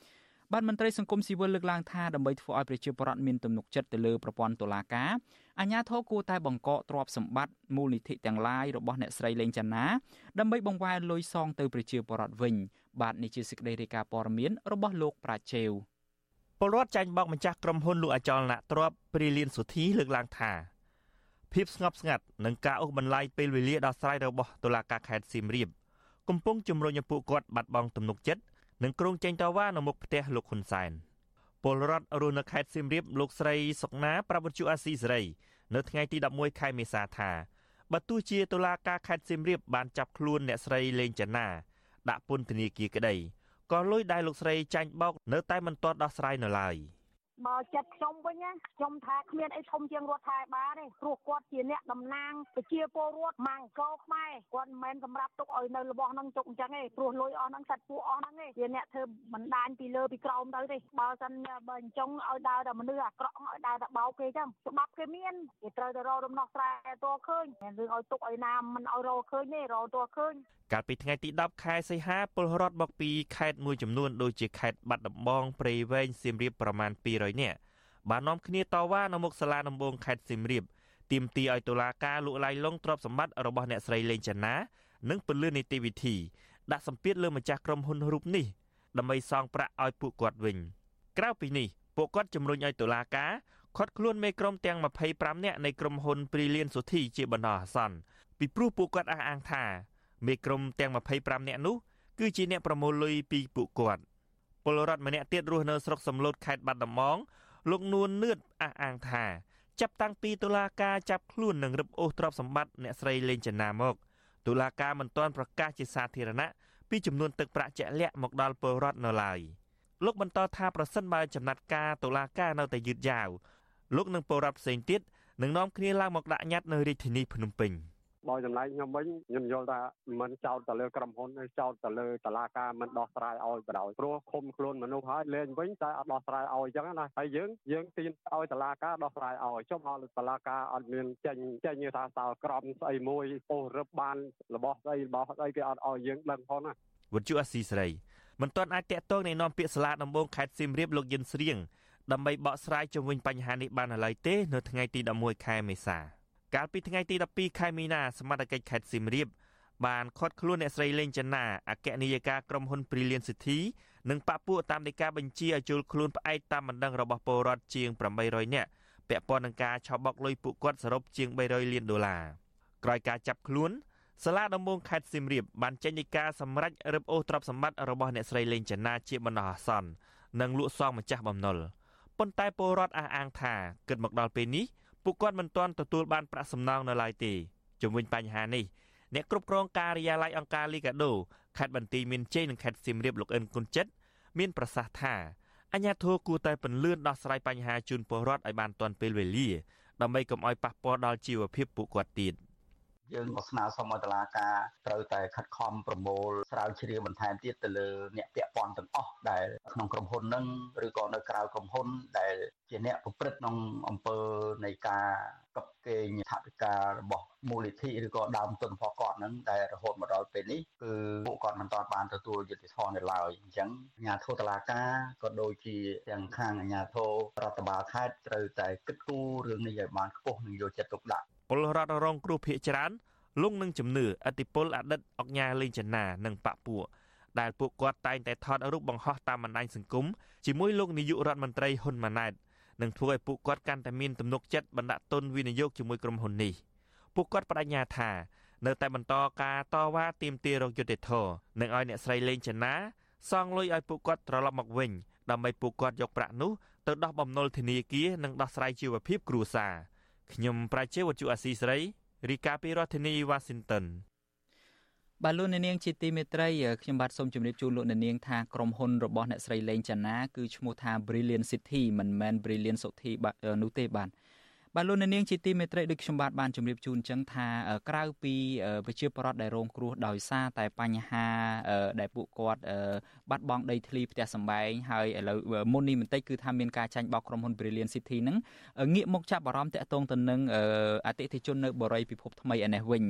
បានមន្ត្រីសង្គមស៊ីវិលលើកឡើងថាដើម្បីធ្វើឲ្យប្រជាពលរដ្ឋមានទំនុកចិត្តទៅលើប្រព័ន្ធតុលាការអាជ្ញាធរគួរតែបង្កកទ្រព្យសម្បត្តិមូលនិធិទាំងឡាយរបស់អ្នកស្រីលេងចាណាដើម្បីបង្វែរលុយសងទៅប្រជាពលរដ្ឋវិញបាទនេះជាសេចក្តីរាយការណ៍ព័ត៌មានរបស់លោកប្រាជ្ញពលរដ្ឋចាញ់បោកម្ចាស់ក្រុមហ៊ុនលក់អចលនទ្រព្យព្រីលៀនសុធីលើកឡើងថាភាពស្ងប់ស្ងាត់និងការអូសបន្លាយពេលវេលាដោះស្រាយរបស់តុលាការខេត្តសៀមរាបកំពុងជំរុញឲ្យពួកគាត់បាត់បង់ទំនុកចិត្តនិងក្រុងចេញតវ៉ានៅមុខផ្ទះលោកហ៊ុនសែនពលរដ្ឋរស់នៅខេត្តសៀមរាបលោកស្រីសុកណាប្រាប់វិទ្យុអាស៊ីសេរីនៅថ្ងៃទីដប់មួយខែមេសាថាបើទោះជាតុលាការខេត្តសៀមរាបបានចាប់ខ្លួនអ្នកស្រីលេងចាណាដាក់ពន្ធនាគារក្តីក៏លុយដែលលោកស្រីចាញ់បោកនៅតែមិនទាន់ដោះស្រាយនៅឡើយបើចិត្តខ្ញុំវិញណាខ្ញុំថាគ្មានអីធំជាងរដ្ឋាភិបាលទេព្រោះគាត់ជាអ្នកតំណាងប្រជាពលរដ្ឋម៉ាំងកោខ្មែរគាត់មិនមែនសម្រាប់ទុកឲ្យនៅរបស់ហ្នឹងទុកអញ្ចឹងទេព្រោះលុយអស់ហ្នឹងសាច់ពួកអស់ហ្នឹងទេជាអ្នកធ្វើបណ្ដាញពីលើពីក្រោមទៅទេបើសិនបើអញ្ចឹងឲ្យដើរតែមនុស្សអាក្រក់ឲ្យដើរតែបោកគេអញ្ចឹងច្បាប់គេមានគេត្រូវតែរកដំណោះស្រាយតើឃើញមិនរឿងឲ្យទុកឲ្យណាមិនឲ្យរកឃើញទេរកតើឃើញកាលពីថ្ងៃទីដប់ខែសីហាពលរដ្ឋមកពីខេត្តមួយចំនួនដូចជាខេត្តបាត់ដំបងព្រៃវែងសៀមរាបប្រមាណពីររយនាក់បាននាំគ្នាតវ៉ានៅមុខសាលាដំបងខេត្តសៀមរាបទាមទារឲ្យតុលាការលុកឡាយលុងទ្រព្យសម្បត្តិរបស់អ្នកស្រីលេងចាណានិងពន្លឿននីតិវិធីដាក់សម្ពាធលើម្ចាស់ក្រុមហ៊ុនរូបនេះដើម្បីសងប្រាក់ឲ្យពួកគាត់វិញក្រៅពីនេះពួកគាត់ជំរុញឲ្យតុលាការឃាត់ខ្លួនមេក្រុមទាំងម្ភៃប្រាំនាក់នៃក្រុមហ៊ុនព្រីលៀនសុធីជាបណ្ដោះអាសន្នពីព្រោះពួកគាត់អះអាងថាមេក្រុមទាំងម្ភៃប្រាំនាក់នោះគឺជាអ្នកប្រមូលលុយពីពួកគាត់ពលរដ្ឋម្នាក់ទៀតរស់នៅស្រុកសំឡូតខេត្តបាត់ដំបងលោកនួននឿតអះអាងថាចាប់តាំងពីតុលាការចាប់ខ្លួននិងរឹបអូសទ្រព្យសម្បត្តិអ្នកស្រីលេងចាណាមកតុលាការមិនទាន់ប្រកាសជាសាធារណៈពីចំនួនទឹកប្រាក់ជាក់លាក់មកដល់ពលរដ្ឋនៅឡើយលោកបន្តថាប្រសិនបើចំណាត់ការតុលាការនៅតែយឺតយ៉ាវលោកនិងពលរដ្ឋផ្សេងទៀតនឹងនាំគ្នាឡើងមកដាក់ញត្តិនៅរាជធានីភ្នំពេញបើចម្លែកខ្ញុំវិញខ្ញុំយល់ថាមិនចោទទៅលើក្រុមហ៊ុនទេចោទទៅលើតុលាការមិនដោះស្រាយឲ្យបដ ாய் ព្រោះឃុំខ្លួនមនុស្សហើយលេងវិញតែអត់ដោះស្រាយឲ្យអញ្ចឹងណាហើយយើងយើងទាមឲ្យតុលាការដោះស្រាយឲ្យចុះមកតុលាការអត់មានចេញចេញថាតើក្រមស្អីមួយអូសរឹបបានរបស់ស្អីរបស់ស្អីគេអត់ឲ្យយើងដឹងផងណាវិទ្យុអាស៊ីសេរីមិនទាន់អាចតាក់ទងណែនាំពាក្យសាលាដំបងខេត្តសៀមរាបលោកយិនស្រៀងដើម្បីបកស្រាយជុំវិញបញ្ហានេះបានឡើយទេនៅថ្ងៃទីដប់មួយខែមេសាកាលពីថ្ងៃទីដប់ពីរខែមីនាសមត្ថកិច្ចខេត្តសៀមរាបបានឃាត់ខ្លួនអ្នកស្រីលេងចាណាអគ្គនាយិកាក្រុមហ៊ុនព្រីលៀនសិទ្ធីនិងបពុតាមដីកាបញ្ជាឲ្យចូលខ្លួនផ្អែកតាមបណ្ដឹងរបស់ពលរដ្ឋជាងប្រាំបីរយនាក់ពាក់ព័ន្ធនឹងការឆោបបោកលុយពួកគាត់សរុបជាងបីរយលានដុល្លារក្រោយការចាប់ខ្លួនសាលាដំបងខេត្តសៀមរាបបានចេញដីកាសម្រេចរឹបអូសទ្រព្យសម្បត្តិរបស់អ្នកស្រីលេងចាណាជាបណ្ដោះអាសន្ននិងលក់សងម្ចាស់បំណុលប៉ុន្តែពលរដ្ឋអះអាងថាគិតមកដល់ពេលនេះពួកគាត់មិនទាន់ទទួលបានប្រាក់សំណងនៅឡើយទេជុំវិញបញ្ហានេះអ្នកគ្រប់គ្រងការិយាល័យអង្គការលីកាដូខេត្តបន្ទាយមានជ័យនិងខេត្តសៀមរាបលោកអិនគុណចិត្តមានប្រសាសន៍ថាអាជ្ញាធរគួរតែពន្លឿនដោះស្រាយបញ្ហាជូនពលរដ្ឋឲ្យបានទាន់ពេលវេលាដើម្បីកុំឲ្យប៉ះពាល់ដល់ជីវភាពពួកគាត់ទៀតយើងក៏ស្នើសុំឲ្យតុលាការត្រូវតែខិតខំប្រមូលស្រាវជ្រាវបន្ថែមទៀតទៅលើអ្នកពាក់ព័ន្ធទាំងអស់ដែលក្នុងក្រុមហ៊ុនហ្នឹងឬក៏នៅក្រៅក្រុមហ៊ុនដែលជាអ្នកប្រព្រឹត្តក្នុងអំពើនៃការកັບកេងថវិការបស់មូលនិធិឬក៏ដើមទុនរបស់គាត់ហ្នឹងដែលរហូតមកដល់ពេលនេះគឺពួកគាត់មិនទាន់បានទទួលយុត្តិធម៌នៅឡើយអញ្ចឹងអាជ្ញាធរតុលាការក៏ដូចជាទាំងខាងអាជ្ញាធររដ្ឋបាលខេត្តត្រូវតែគិតគូររឿងនេះឲ្យបានខ្ពស់និងយកចិត្តទុកដាក់ពលរដ្ឋរងគ្រោះភ័យច្រើនលងនឹងជំនឿអធិពលអតីតអង្គញាលេងចាណានិងបពួកដែលពួកគាត់តែងតែថតរូបបង្ហោះតាមបណ្ដាញសង្គមជាមួយលោកនាយករដ្ឋមន្ត្រីហ៊ុនម៉ាណែតនិងធ្វើឲ្យពួកគាត់កាន់តែមានទំនុកចិត្តបណ្ដាក់ទុនវិនិយោគជាមួយក្រុមហ៊ុននេះពួកគាត់បដិញ្ញាថានៅតែបន្តការតវ៉ាទាមទាររកយុត្តិធម៌និងឲ្យអ្នកស្រីលេងចាណាសងលុយឲ្យពួកគាត់ត្រឡប់មកវិញដើម្បីពួកគាត់យកប្រាក់នោះទៅដោះបំណុលធនាគារនិងដោះស្រាយជីវភាពគ្រួសារខ្ញុំប្រជាវត្ថុអាស៊ីសេរីរីកាពីរដ្ឋធានីវ៉ាស៊ីនតោនបាទលោកអ្នកនាងជាទីមេត្រីខ្ញុំបាទសូមជម្រាបជូនលោកអ្នកនាងថាក្រុមហ៊ុនរបស់អ្នកស្រីលេងចាណាគឺឈ្មោះថា Brilliant City មិនមែន Brilliant Suthi នោះទេបាទបាទលោកអ្នកនាងជាទីមេត្រីដូចខ្ញុំបាទបានជម្រាបជូនអញ្ចឹងថាក្រៅពីប្រជាពលរដ្ឋដែលរងគ្រោះដោយសារតែបញ្ហាដែលពួកគាត់បាត់បង់ដីធ្លីផ្ទះសម្បែងហើយឥឡូវមុននេះបន្តិចគឺថាមានការចាញ់បោកក្រុមហ៊ុន Brilliant City ហ្នឹងងាកមកចាប់អារម្មណ៍តាក់ទងទៅនឹងអតិថិជននៅបរិយាពិភពថ្មីឯនេះវិញ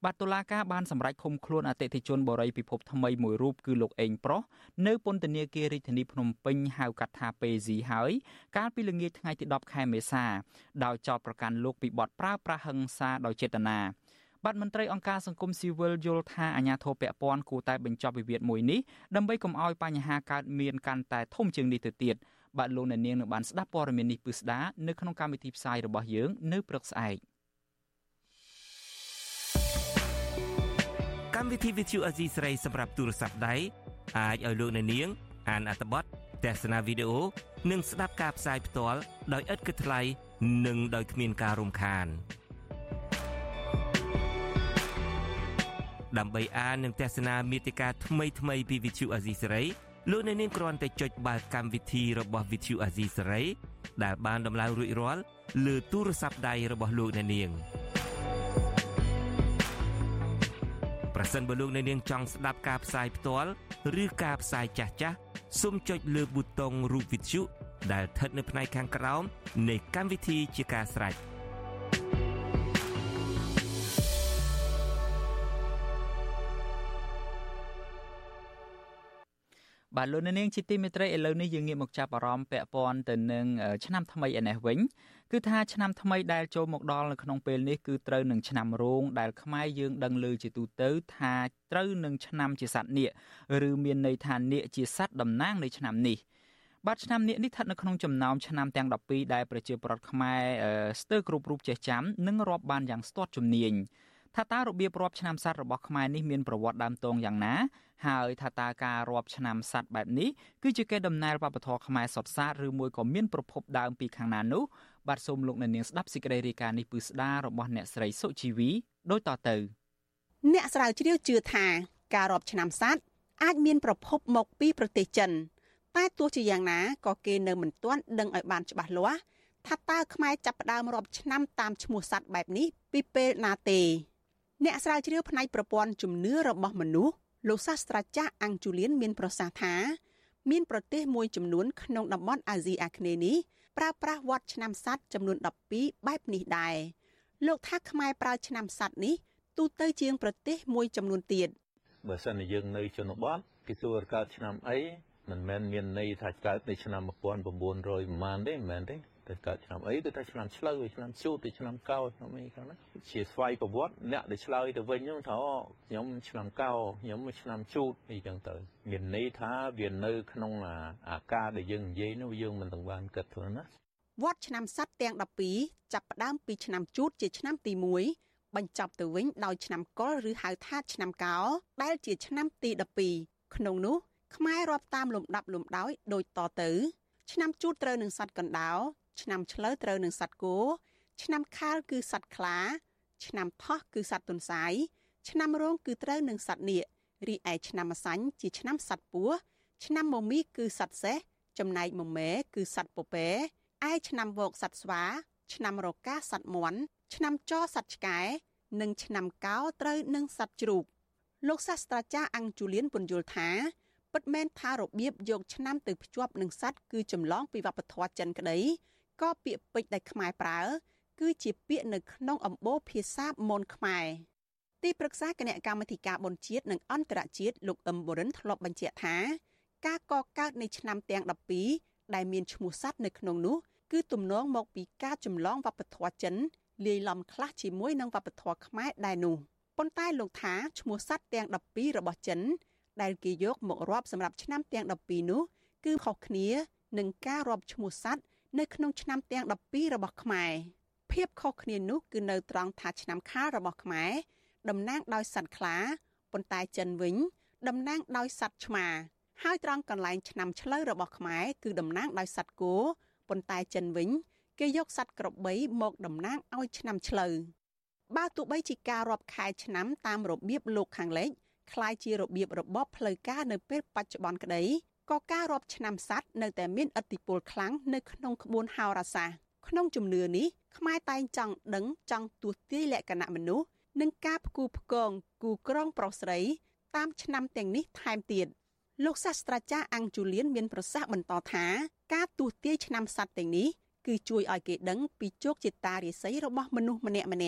បាទតុលាការបានសម្រេចឃុំខ្លួនអតិថិជនបរិយាពិភពថ្មីមួយរូបគឺលោកអេងប្រុសនៅពន្ធនាគាររាជធានីភ្នំពេញហៅកាត់ថាពេស៊ីហើយកាលពីល្ងាចថ្ងៃទីដប់ខែមេសាដោយចោទប្រកាន់លោកពីបទប្រើប្រាស់ហិង្សាដោយចេតនាបាទមន្ត្រីអង្គការសង្គមស៊ីវិលយល់ថាអាជ្ញាធរពាក់ព័ន្ធគួរតែបញ្ចប់វិវាទមួយនេះដើម្បីកុំឲ្យបញ្ហាកើតមានកាន់តែធំជាងនេះទៅទៀតបាទលោកអ្នកនាងនឹងបានស្ដាប់ព័ត៌មាននេះពឹស្ដានៅក្នុងកម្មវិធីផ្សាយរបស់យើងនៅព្រឹកស្អែកកម្មវិធី Vithu Azizi ស្រីសម្រាប់ទូរស័ព្ទដៃអាចឲ្យលោកអ្នកនាងអានអត្ថបទទស្សនាវីដេអូនិងស្ដាប់ការផ្សាយផ្ទាល់ដោយឥតគិតថ្លៃនិងដោយគ្មានការរំខានដើម្បីអាននិងទស្សនាមាតិកាថ្មីថ្មីពី Vithu Azizi ស្រីលោកអ្នកនាងគ្រាន់តែចុចបាល់កម្មវិធីរបស់ Vithu Azizi ស្រីដែលបានដំឡើងរួចរាល់លើទូរស័ព្ទដៃរបស់លោកអ្នកនាងប្រសិនបើលោកអ្នកនាងចង់ស្ដាប់ការផ្សាយផ្ទាល់ឬការផ្សាយចាស់ចាស់សូមចុចលើប៊ូតុងរូប Vithu ដែលស្ថិតនៅផ្នែកខាងក្រោមនៃកម្មវិធីជាការស្រេចបាទលោកនាងជាទីមេត្រីឥឡូវនេះយើងងាកមកចាប់អារម្មណ៍ពាក់ព័ន្ធទៅនឹងឆ្នាំថ្មីឯនេះវិញគឺថាឆ្នាំថ្មីដែលចូលមកដល់នៅក្នុងពេលនេះគឺត្រូវនឹងឆ្នាំរោងដែលខ្មែរយើងដឹងឮជាទូទៅថាត្រូវនឹងឆ្នាំជាសត្វនាគឬមានន័យថានាគជាសត្វតំណាងនៃឆ្នាំនេះបាទឆ្នាំនាគនេះស្ថិតនៅក្នុងចំណោមឆ្នាំទាំងដប់ពីរដែលប្រជាពលរដ្ឋខ្មែរស្ទើរគ្រប់រូបចេះចាំនិងរាប់បានយ៉ាងស្ទាត់ជំនាញថាតើរបៀបរាប់ឆ្នាំសត្វរបស់ខ្មែរនេះមានប្រវត្តិដើមទងយ៉ាងណាហើយថាតើការរាប់ឆ្នាំសត្វបែបនេះគឺជាកេរដំណែលវប្បធម៌ខ្មែរសុទ្ធសាធឬមួយក៏មានប្រភពដើមពីខាងណានោះបាទសូមលោកអ្នកនាងស្ដាប់សេចក្តីរាយការណ៍នេះពឺស្ដាររបស់អ្នកស្រីសុជីវីដូចតទៅអ្នកស្រាវជ្រាវជឿថាការរាប់ឆ្នាំសត្វអាចមានប្រភពមកពីប្រទេសចិនតែទោះជាយ៉ាងណាក៏គេនៅមិនទាន់ដឹងឲ្យបានច្បាស់លាស់ថាតើខ្មែរចាប់ផ្ដើមរាប់ឆ្នាំតាមឈ្មោះសត្វបែបនេះពីពេលណាទេអ្នកស្រាវជ្រាវផ្នែកប្រព័ន្ធជំនឿរបស់មនុស្សលោកសាស្ត្រាចារ្យអាំងជូលៀនមានប្រសាសន៍ថាមានប្រទេសមួយចំនួនក្នុងតំបន់អាស៊ីអាគ្នេយ៍នេះប្រើប្រាស់វត្តឆ្នាំសត្វចំនួនដប់ពីរបែបនេះដែរលោកថាខ្មែរប្រើឆ្នាំសត្វនេះទូទៅជាងប្រទេសមួយចំនួនទៀតបើសិនជាយើងនៅជនបទគេសួរកើតឆ្នាំអីមិនមែនមានន័យថាកើតនៅឆ្នាំmột nghìn chín trămប្រហែលទេមិនមែនទេតែកើតឆ្នាំអីគឺថាឆ្នាំឆ្លូវឆ្នាំជូតទៅឆ្នាំកោឆ្នាំអីខាងហ្នឹងជាស្វ័យប្រវត្តិអ្នកដែលឆ្លើយទៅវិញហ្នឹងថាខ្ញុំឆ្នាំកោខ្ញុំឆ្នាំជូតអីចឹងទៅមានន័យថាវានៅក្នុងអាការដែលយើងនិយាយនោះយើងមិនទាំងបានគិតthôiណាវត្តឆ្នាំសត្វទាំងដប់ពីរចាប់ផ្ដើមពីឆ្នាំជូតជាឆ្នាំទីមួយបញ្ចប់ទៅវិញដោយឆ្នាំកុលឬហៅថាឆ្នាំកោដែលជាឆ្នាំទីដប់ពីរក្នុងនោះខ្មែររាប់តាមលំដាប់លំដោយដូចតទៅឆ្នាំជូតត្រូវនឹងសត្វកណ្ដោឆ្នាំឆ្លូវត្រូវនឹងសត្វគោឆ្នាំខាលគឺសត្វខ្លាឆ្នាំថោះគឺសត្វទុនសាយឆ្នាំរោងគឺត្រូវនឹងសត្វនាគរីឯឆ្នាំម្សាញ់ជាឆ្នាំសត្វពស់ឆ្នាំមមីគឺសត្វសេះចំណែកមមែគឺសត្វពពែឯឆ្នាំវោកសត្វស្វាឆ្នាំរកាសត្វមាន់ឆ្នាំចសត្វឆ្កែនិងឆ្នាំកោត្រូវនឹងសត្វជ្រូកលោកសាស្ត្រាចារ្យអាំងជូលៀនពន្យល់ថាពិតមែនថារបៀបយកឆ្នាំទៅភ្ជាប់នឹងសត្វគឺចម្លងពីវប្បធម៌ចិនក្តីក៏ពាក្យពេចន៍ដែលខ្មែរប្រើគឺជាពាក្យនៅក្នុងអំបូរភាសាមនខ្មែរទីប្រឹក្សាគណៈកម្មាធិការបុណ្យជាតិនិងអន្តរជាតិលោកអឹមបូរិនធ្លាប់បញ្ជាក់ថាការកកើតនៃឆ្នាំទាំងដប់ពីរដែលមានឈ្មោះសត្វនៅក្នុងនោះគឺទំនងមកពីការចម្លងវប្បធម៌ចិនលាយឡំខ្លះជាមួយនឹងវប្បធម៌ខ្មែរដែរនោះប៉ុន្តែលោកថាឈ្មោះសត្វទាំងដប់ពីររបស់ចិនដែលគេយកមករាប់សម្រាប់ឆ្នាំទាំងដប់ពីរនោះគឺខុសគ្នានឹងការរាប់ឈ្មោះសត្វនៅក្នុងឆ្នាំទាំងដប់ពីររបស់ខ្មែរភាពខុសគ្នានោះគឺនៅត្រង់ថាឆ្នាំខាលរបស់ខ្មែរតំណាងដោយសត្វខ្លាប៉ុន្តែចិនវិញតំណាងដោយសត្វឆ្មាហើយត្រង់កន្លែងឆ្នាំឆ្លូវរបស់ខ្មែរគឺតំណាងដោយសត្វគោប៉ុន្តែចិនវិញគេយកសត្វក្របីមកតំណាងឲ្យឆ្នាំឆ្លូវបើទោះបីជាការរាប់ខែឆ្នាំតាមរបៀបលោកខាងលិចคล้ายជារបៀបរបបផ្លូវការនៅពេលបច្ចុប្បន្នក្តីក៏ការរាប់ឆ្នាំសត្វនៅតែមានឥទ្ធិពលខ្លាំងនៅក្នុងក្បួនហោរាសាស្ត្រក្នុងជំនឿនេះខ្មែរតែងចង់ដឹងចង់ទស្សន៍ទាយលក្ខណៈមនុស្សនិងការផ្គូផ្គងគូក្រងប្រុសស្រីតាមឆ្នាំទាំងនេះថែមទៀតលោកសាស្ត្រាចារ្យអាំងជូលៀនមានប្រសាសន៍បន្តថាការទស្សន៍ទាយឆ្នាំសត្វទាំងនេះគឺជួយឲ្យគេដឹងពីជោគជតារាសីរបស់មនុស្សម្នាក់ម្នាក់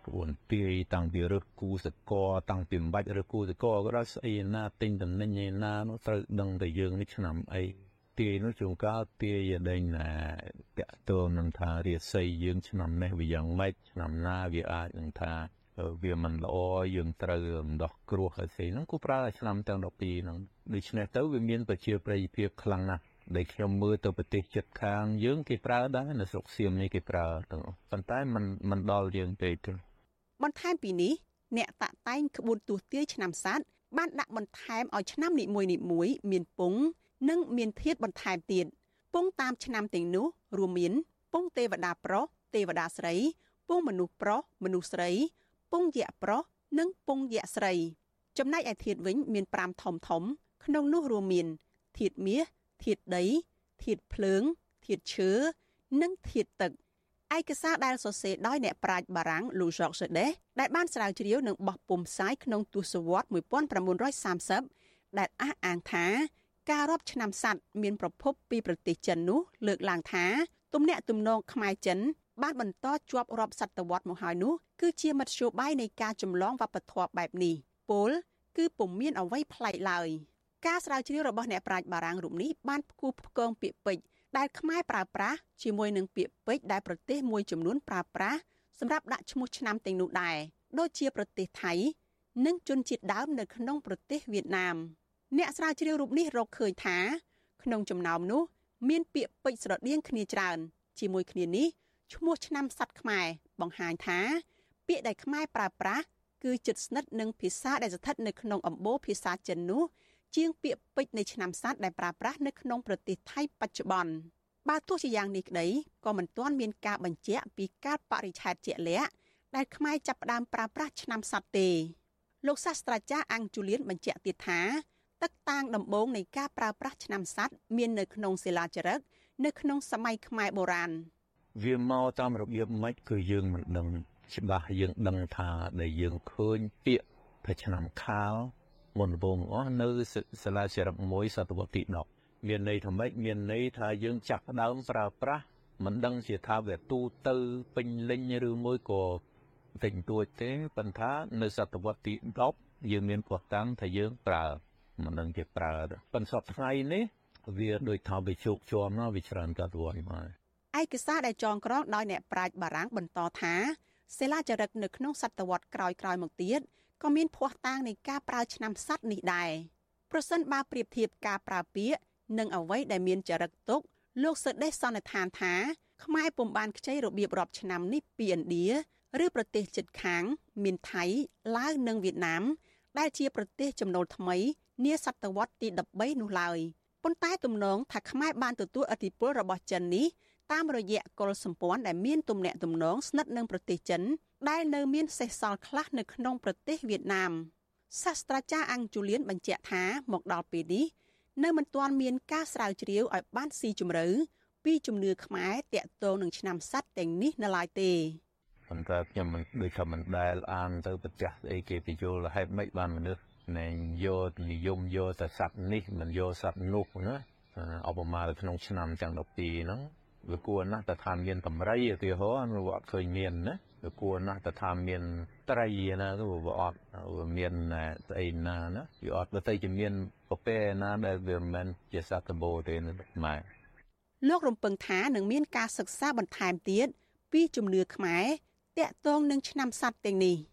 ក្បួនទាយតាំងពីរើសគូសកលតាំងពីមិនបាច់រើសគូសកលក៏ដល់ស្អីណាទិញតំណែងឯណានោះត្រូវដឹងតែយើងនេះឆ្នាំអីទាយនោះជួនកាលទាយដេញណាតាក់ទងនឹងថារាសីយើងឆ្នាំនេះវាយ៉ាងម៉េចឆ្នាំណាវាអាចនឹងថាវាមិនល្អយើងត្រូវរំដោះគ្រោះអីផ្សេងហ្នឹងគូប្រើឆ្នាំទាំងដប់ពីរហ្នឹងដូច្នេះទៅវាមានប្រជាប្រិយភាពខ្លាំងណាស់ដែលខ្ញុំមើលទៅប្រទេសជិតខាងយើងគេប្រើដែរនៅស្រុកសៀមនេះគេប្រើទាំងប៉ុន្តែมันมันដល់យើងទេទេបន្ថែមពីនេះអ្នកតាក់តែងក្បួនទស្សន៍ទាយឆ្នាំសត្វបានដាក់បន្ថែមឲ្យឆ្នាំនីមួយៗមានពងនិងមានធាតុបន្ថែមទៀតពងតាមឆ្នាំទាំងនោះរួមមានពងទេវតាប្រុសទេវតាស្រីពងមនុស្សប្រុសមនុស្សស្រីពងយក្សប្រុសនិងពងយក្សស្រីចំណែកឯធាតុវិញមានប្រាំធំធំក្នុងនោះរួមមានធាតុមាសធាតុដីធាតុភ្លើងធាតុឈើនិងធាតុទឹកឯកសារដែលសរសេរដោយអ្នកប្រាជ្ញបារាំង Louis Jacques Chedès ដែលបានស្រាវជ្រាវនិងបោះពុម្ពផ្សាយក្នុងទសវត្សរ៍một nghìn chín trăm sa mươiដែលអះអាងថាការរាប់ឆ្នាំសត្វមានប្រភពពីប្រទេសចិននោះលើកឡើងថាទំនាក់ទំនងខ្មែរចិនបានបន្តជាប់រាប់សតវត្សរ៍មកហើយនោះគឺជាមធ្យោបាយនៃការចម្លងវប្បធម៌បែបនេះពលគឺពុំមានអ្វីប្លែកឡើយការស្រាវជ្រាវរបស់អ្នកប្រាជ្ញបារាំងរូបនេះបានផ្គូផ្គងពាក្យពេចន៍ដែលខ្មែរប្រើប្រាស់ជាមួយនឹងពាក្យពេចន៍ដែលប្រទេសមួយចំនួនប្រើប្រាស់សម្រាប់ដាក់ឈ្មោះឆ្នាំទាំងនោះដែរដូចជាប្រទេសថៃនិងជនជាតិដើមនៅក្នុងប្រទេសវៀតណាមអ្នកស្រាវជ្រាវរូបនេះរកឃើញថាក្នុងចំណោមនោះមានពាក្យពេចន៍ស្រដៀងគ្នាច្រើនជាមួយគ្នានេះឈ្មោះឆ្នាំសត្វខ្មែរបង្ហាញថាពាក្យដែលខ្មែរប្រើប្រាស់គឺជិតស្និទ្ធនឹងភាសាដែលស្ថិតនៅក្នុងអំបូរភាសាចិននោះជាងពាក្យពេចន៍នៃឆ្នាំសត្វដែលប្រើប្រាស់នៅក្នុងប្រទេសថៃបច្ចុប្បន្នបើទោះជាយ៉ាងនេះក្តីក៏មិនទាន់មានការបញ្ជាក់ពីកាលបរិច្ឆេទជាក់លាក់ដែលខ្មែរចាប់ផ្ដើមប្រើប្រាស់ឆ្នាំសត្វទេលោកសាស្ត្រាចារ្យអង្គជូលៀនបញ្ជាក់ទៀតថាទឹកតាងដំបូងនៃការប្រើប្រាស់ឆ្នាំសត្វមាននៅក្នុងសិលាចារឹកនៅក្នុងសម័យខ្មែរបុរាណវាមកតាមរបៀបម៉េចគឺយើងមិនដឹងច្បាស់យើងដឹងថាដែលយើងឃើញពាក្យថាឆ្នាំខាលមុនដំបូងអស់នៅសាលាចារឹកមួយសតវត្សទីដប់មានន័យថាម៉េចមានន័យថាយើងចាប់ផ្ដើមប្រើប្រាស់មិនដឹងជាថាវាទូទៅពេញលេញឬមួយក៏ពេញទួចទេប៉ុន្តែនៅសតវត្សទីដប់យើងមានផ្ោះតាំងថាយើងប្រើមិនដឹងជាប្រើប៉ុន្តែសប្តាហ៍ថ្ងៃនេះវាដូចថាវាជោគជាំណាស់វាច្រើនកាត់វត្តមកឯកសារដែលចងក្រងដោយអ្នកប្រាជ្ញបារាំងបន្តថាសិលាចារឹកនៅក្នុងសតវត្សក្រោយៗមកទៀតក៏មានភ័ស្តុតាងនៃការប្រើឆ្នាំសត្វនេះដែរប្រសិនបើប្រៀបធៀបការប្រើពាក្យនិងអ្វីដែលមានចារឹកទុកលោកសេដេសសន្និដ្ឋានថាខ្មែរពុំបានខ្ចីរបៀបរាប់ឆ្នាំនេះពីឥណ្ឌាឬប្រទេសជិតខាងមានថៃឡាវនិងវៀតណាមដែលជាប្រទេសចំណូលថ្មីនាសតវត្សទីដប់បីនោះឡើយប៉ុន្តែទំនងថាខ្មែរបានទទួលឥទ្ធិពលរបស់ចិននេះតាមរយៈកុលសម្ព័ន្ធដែលមានទំនាក់ទំនងស្និទ្ធនឹងប្រទេសចិនដែលនៅមានសេសសល់ខ្លះនៅក្នុងប្រទេសវៀតណាមសាស្ត្រាចារ្យអង្គជូលៀនបញ្ជាក់ថាមកដល់ពេលនេះនៅមិនទាន់មានការស្រាវជ្រាវឲ្យបានស៊ីជម្រៅពីជំនឿខ្មែរទាក់ទងនឹងឆ្នាំសត្វទាំងនេះនៅឡើយទេប៉ុន្តែខ្ញុំមិនដូចថាមិនដែលអានទៅប្រទេសអីគេបញ្យល់ហេតុម៉េចបានមនុស្សណែយកនិយមយកតែសត្វនេះមិនយកសត្វនោះណាអបមានៅក្នុងឆ្នាំទាំងដប់ពីរហ្នឹងវាគួរណាស់តែថាមានតម្រៃឧទាហរណ៍វាអត់ឃើញមានណាវាគួរណាស់តែថាមានត្រីណាទៅវាអត់វាមានស្អីណាណាវាអត់បើទៅជាមានប្រភេទណាដែលវាមិនមែនជាសត្វតបោទេនៅខ្មែរលោករំពឹងថានឹងមានការសិក្សាបន្ថែមទៀតពីជំនឿខ្មែរទាក់ទងនឹងឆ្នាំសត្វទាំងនេះ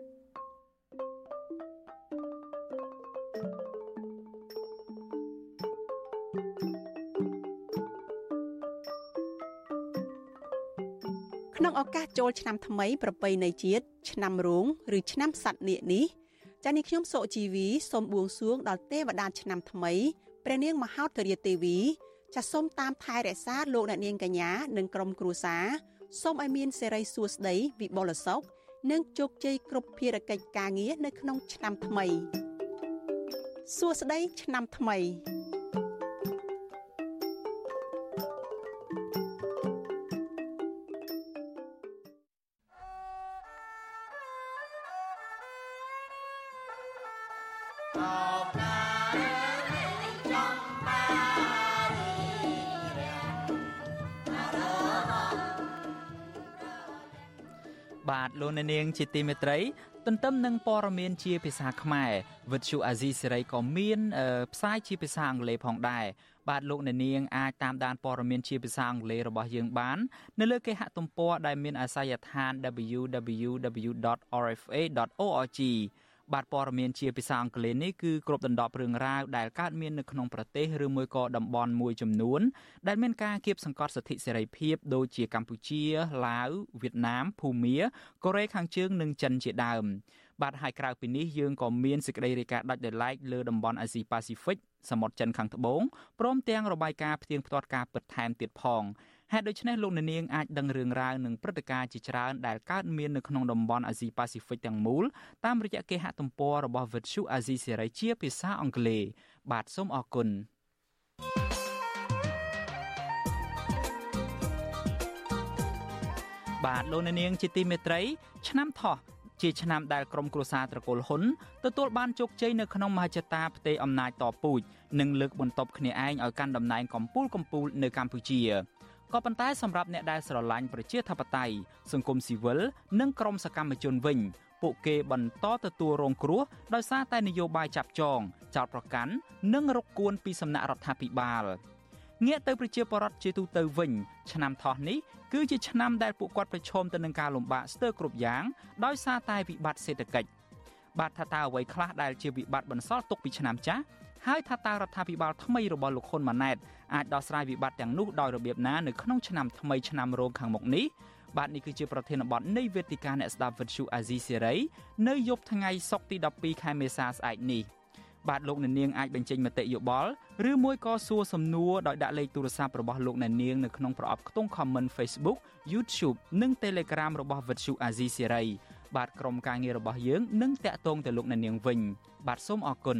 ក្នុងឱកាសចូលឆ្នាំថ្មីប្រពៃណីជាតិឆ្នាំរោងឬឆ្នាំសត្វនាគនេះចា៎នេះខ្ញុំសុជីវីសូមបួងសួងដល់ទេវតាឆ្នាំថ្មីព្រះនាងមហោទរាទេវីចាសសូមតាមថែរក្សាលោកអ្នកនាងកញ្ញានិងក្រុមគ្រួសារសូមឲ្យមានសិរីសួស្តីវិបុលសុខនិងជោគជ័យគ្រប់ភារកិច្ចការងារនៅក្នុងឆ្នាំថ្មីសួស្តីឆ្នាំថ្មីបាទលោកអ្នកនាងជាទីមេត្រីទន្ទឹមនឹងព័ត៌មានជាភាសាខ្មែរវិទ្យុអាស៊ីសេរីក៏មានផ្សាយជាភាសាអង់គ្លេសផងដែរបាទលោកអ្នកនាងអាចតាមដានព័ត៌មានជាភាសាអង់គ្លេសរបស់យើងបាននៅលើគេហទំព័រដែលមានអាសយដ្ឋាន double-u double-u double-u ដត r f a ដត org បាទព័ត៌មានជាភាសាអង់គ្លេសនេះគឺគ្របដណ្ដប់រឿងរ៉ាវដែលកើតមាននៅក្នុងប្រទេសឬមួយក៏តំបន់មួយចំនួនដែលមានការគៀបសង្កត់សិទ្ធិសេរីភាពដូចជាកម្ពុជាឡាវវៀតណាមភូមាកូរ៉េខាងជើងនិងចិនជាដើមបាទហើយក្រៅពីនេះយើងក៏មានសេចក្តីរាយការណ៍ដាច់ដោយឡែកលើតំបន់អាស៊ីប៉ាស៊ីហ្វិកសមុទ្រចិនខាងត្បូងព្រមទាំងរបាយការណ៍ផ្ទៀងផ្ទាត់ការពិតថែមទៀតផងហេតុដូច្នេះលោកអ្នកនាងអាចដឹងរឿងរ៉ាវនិងព្រឹត្តិការណ៍ជាច្រើនដែលកើតមាននៅក្នុងតំបន់អាស៊ីប៉ាស៊ីហ្វិកទាំងមូលតាមរយៈគេហទំព័ររបស់វិទ្យុអាស៊ីសេរីជាភាសាអង់គ្លេសបាទសូមអរគុណបាទលោកអ្នកនាងជាទីមេត្រីឆ្នាំថោះជាឆ្នាំដែលក្រុមគ្រួសារត្រកូលហ៊ុនទទួលបានជោគជ័យនៅក្នុងមហិច្ឆតាផ្ទេរអំណាចតពូជនិងលើកបន្ទប់គ្នាឯងឲ្យកាន់តំណែងកំពូលកំពូលនៅកម្ពុជាក៏ប៉ុន្តែសម្រាប់អ្នកដែលស្រឡាញ់ប្រជាធិបតេយ្យសង្គមស៊ីវិលនិងក្រុមសកម្មជនវិញពួកគេបន្តទទួលរងគ្រោះដោយសារតែនយោបាយចាប់ចងចោទប្រកាន់និងរកគួនពីសំណាក់រដ្ឋាភិបាលងាកទៅប្រជាពលរដ្ឋជាទូទៅវិញឆ្នាំថោះនេះគឺជាឆ្នាំដែលពួកគាត់ប្រឈមទៅនឹងការលំបាកស្ទើរគ្រប់យ៉ាងដោយសារតែវិបត្តិសេដ្ឋកិច្ចបាទថាតើអ្វីខ្លះដែលជាវិបត្តិបន្សល់ទុកពីឆ្នាំចាស់ហើយថាតើរដ្ឋាភិបាលថ្មីរបស់លោកហ៊ុនម៉ាណែតអាចដោះស្រាយវិបត្តិទាំងនោះដោយរបៀបណានៅក្នុងឆ្នាំថ្មីឆ្នាំរោងខាងមុខនេះបាទនេះគឺជាប្រធានបទនៃវេទិកាអ្នកស្ដាប់វិទ្យុអាស៊ីសេរីនៅយប់ថ្ងៃសុក្រទីដប់ពីរខែមេសាស្អែកនេះបាទលោកអ្នកនាងអាចបញ្ចេញមតិយោបល់ឬមួយក៏សួរសំណួរដោយដាក់លេខទូរស័ព្ទរបស់លោកអ្នកនាងនៅក្នុងប្រអប់ខ្ទង់ comment Facebook YouTube និង Telegram របស់វិទ្យុអាស៊ីសេរីបាទក្រុមការងាររបស់យើងនឹងតាក់ទងទៅលោកអ្នកនាងវិញបាទសូមអរគុណ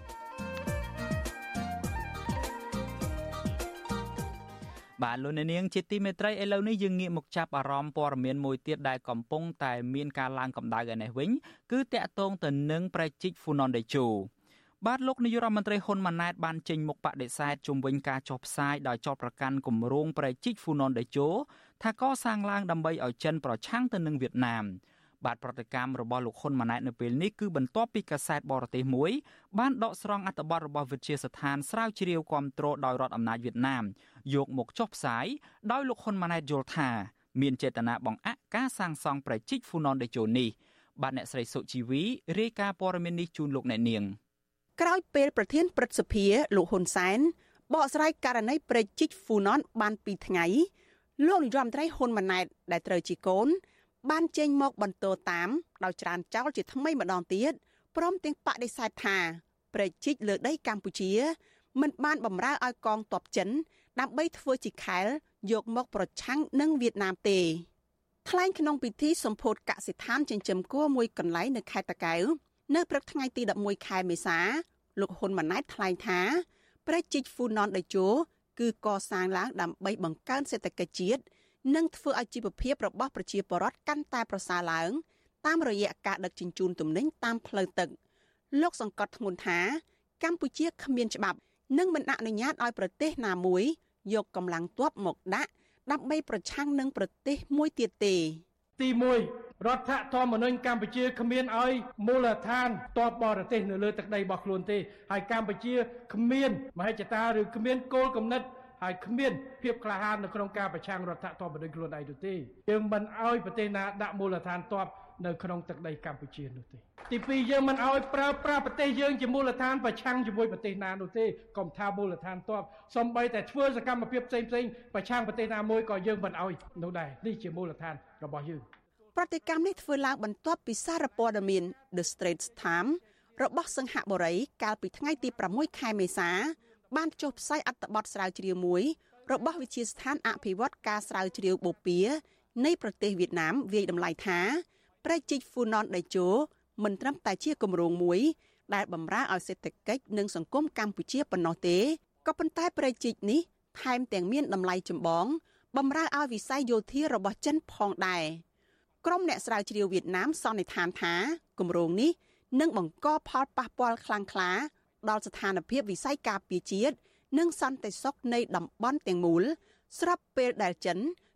បាទលោកអ្នកនាងជាទីមេត្រីឥឡូវនេះយើងងាកមកចាប់អារម្មណ៍ព័ត៌មានមួយទៀតដែលកំពុងតែមានការឡើងកម្ដៅឯនេះវិញគឺតាក់ទងទៅនឹងប្រជិកហ្វូណនដេជោបាទលោកនាយករដ្ឋមន្ត្រីហ៊ុនម៉ាណែតបានចេញមុខបដិសេធជុំវិញការចុះផ្សាយដោយចោទប្រកាន់គម្រោងប្រជិកហ្វូណនដេជោថាកសាងឡើងដើម្បីឲ្យចិនប្រឆាំងទៅនឹងវៀតណាមបាទប្រតិកម្មរបស់លោកហ៊ុនម៉ាណែតនៅពេលនេះគឺបន្ទាប់ពីកាសែតបរទេសមួយបានដកស្រង់អត្ថបទរបស់វិទ្យាស្ថានស្រាវជ្រាវគាំទ្រដោយរដ្ឋអំណាចវៀតណាមយកមកចុះផ្សាយដោយលោកហ៊ុនម៉ាណែតយល់ថាមានចេតនាបង្អាក់ការសាងសង់ប្រជិកហ្វូណនដេជោនេះបាទអ្នកស្រីសុជីវីរាយការណ៍ព័ត៌មាននេះជូនលោកអ្នកនាងក្រោយពេលប្រធានព្រឹទ្ធសភាលោកហ៊ុនសែនបកស្រាយករណីប្រជិកហ្វូណនបានពីរថ្ងៃលោកនាយរដ្ឋមន្ត្រីហ៊ុនម៉ាណែតដែលត្រូវជាកូនបានចេញមកបន្តតាមដោយច្រានចោលជាថ្មីម្ដងទៀតព្រមទាំងបដិសេធថាប្រជិកលើដីកម្ពុជាមិនបានបម្រើឲ្យកងទ័ពចិនដើម្បីធ្វើជាខែលយកមកប្រឆាំងនឹងវៀតណាមទេថ្លែងក្នុងពិធីសម្ពោធកសិដ្ឋានចិញ្ចឹមគោមួយកន្លែងនៅខេត្តតាកែវនៅព្រឹកថ្ងៃទីដប់មួយខែមេសាលោកហ៊ុនម៉ាណែតថ្លែងថាប្រជិកហ្វូណនដេជោគឺកសាងឡើងដើម្បីបង្កើនសេដ្ឋកិច្ចជាតិនិងធ្វើឲ្យជីវភាពរបស់ប្រជាពលរដ្ឋកាន់តែប្រសើរឡើងតាមរយៈការដឹកជញ្ជូនទំនិញតាមផ្លូវទឹកលោកសង្កត់ធ្ងន់ថាកម្ពុជាគ្មានច្បាប់និងមិនអនុញ្ញាតឲ្យប្រទេសណាមួយយកកម្លាំងទ័ពមកដាក់ដើម្បីប្រឆាំងនឹងប្រទេសមួយទៀតទេទីមួយរដ្ឋធម្មនុញ្ញកម្ពុជាគ្មានឲ្យមូលដ្ឋានទ័ពបរទេសនៅលើទឹកដីរបស់ខ្លួនទេហើយកម្ពុជាគ្មានមហិច្ឆតាឬគ្មានគោលគំនិតហើយគ្មានភាពក្លាហាននៅក្នុងការប្រឆាំងរដ្ឋធម្មនុញ្ញខ្លួនឯងនោះទេយើងមិនឲ្យប្រទេសណាដាក់មូលដ្ឋានទ័ពនៅក្នុងទឹកដីកម្ពុជានោះទេទីពីរយើងមិនឲ្យប្រើប្រាស់ប្រទេសយើងជាមូលដ្ឋានប្រឆាំងជាមួយប្រទេសណានោះទេកុំថាមូលដ្ឋានទ័ពសូម្បីតែធ្វើសកម្មភាពផ្សេងៗប្រឆាំងប្រទេសណាមួយក៏យើងមិនឲ្យនោះដែរនេះជាមូលដ្ឋានរបស់យើងប្រតិកម្មនេះធ្វើឡើងបន្ទាប់ពីសារព័ត៌មាន The Straits Times របស់សង្ហបុរីកាលពីថ្ងៃទីប្រាំមួយខែមេសាបានចុះផ្សាយអត្ថបទស្រាវជ្រាវមួយរបស់វិទ្យាស្ថានអភិវឌ្ឍការស្រាវជ្រាវបូព៌ានៃប្រទេសវៀតណាមវាយតម្លៃថាប្រជិកហ្វូណនដេជោមិនត្រឹមតែជាគម្រោងមួយដែលបម្រើឲ្យសេដ្ឋកិច្ចនិងសង្គមកម្ពុជាប៉ុណ្ណោះទេក៏ប៉ុន្តែប្រជិកនេះថែមទាំងមានតម្លៃចម្បងបម្រើឲ្យវិស័យយោធារបស់ចិនផងដែរក្រុមអ្នកស្រាវជ្រាវវៀតណាមសន្និដ្ឋានថាគម្រោងនេះនឹងបង្កផលប៉ះពាល់ខ្លាំងក្លាដល់ស្ថានភាពវិស័យការពារជាតិនិងសន្តិសុខនៃតំបន់ទាំងមូលស្របពេលដែលចិន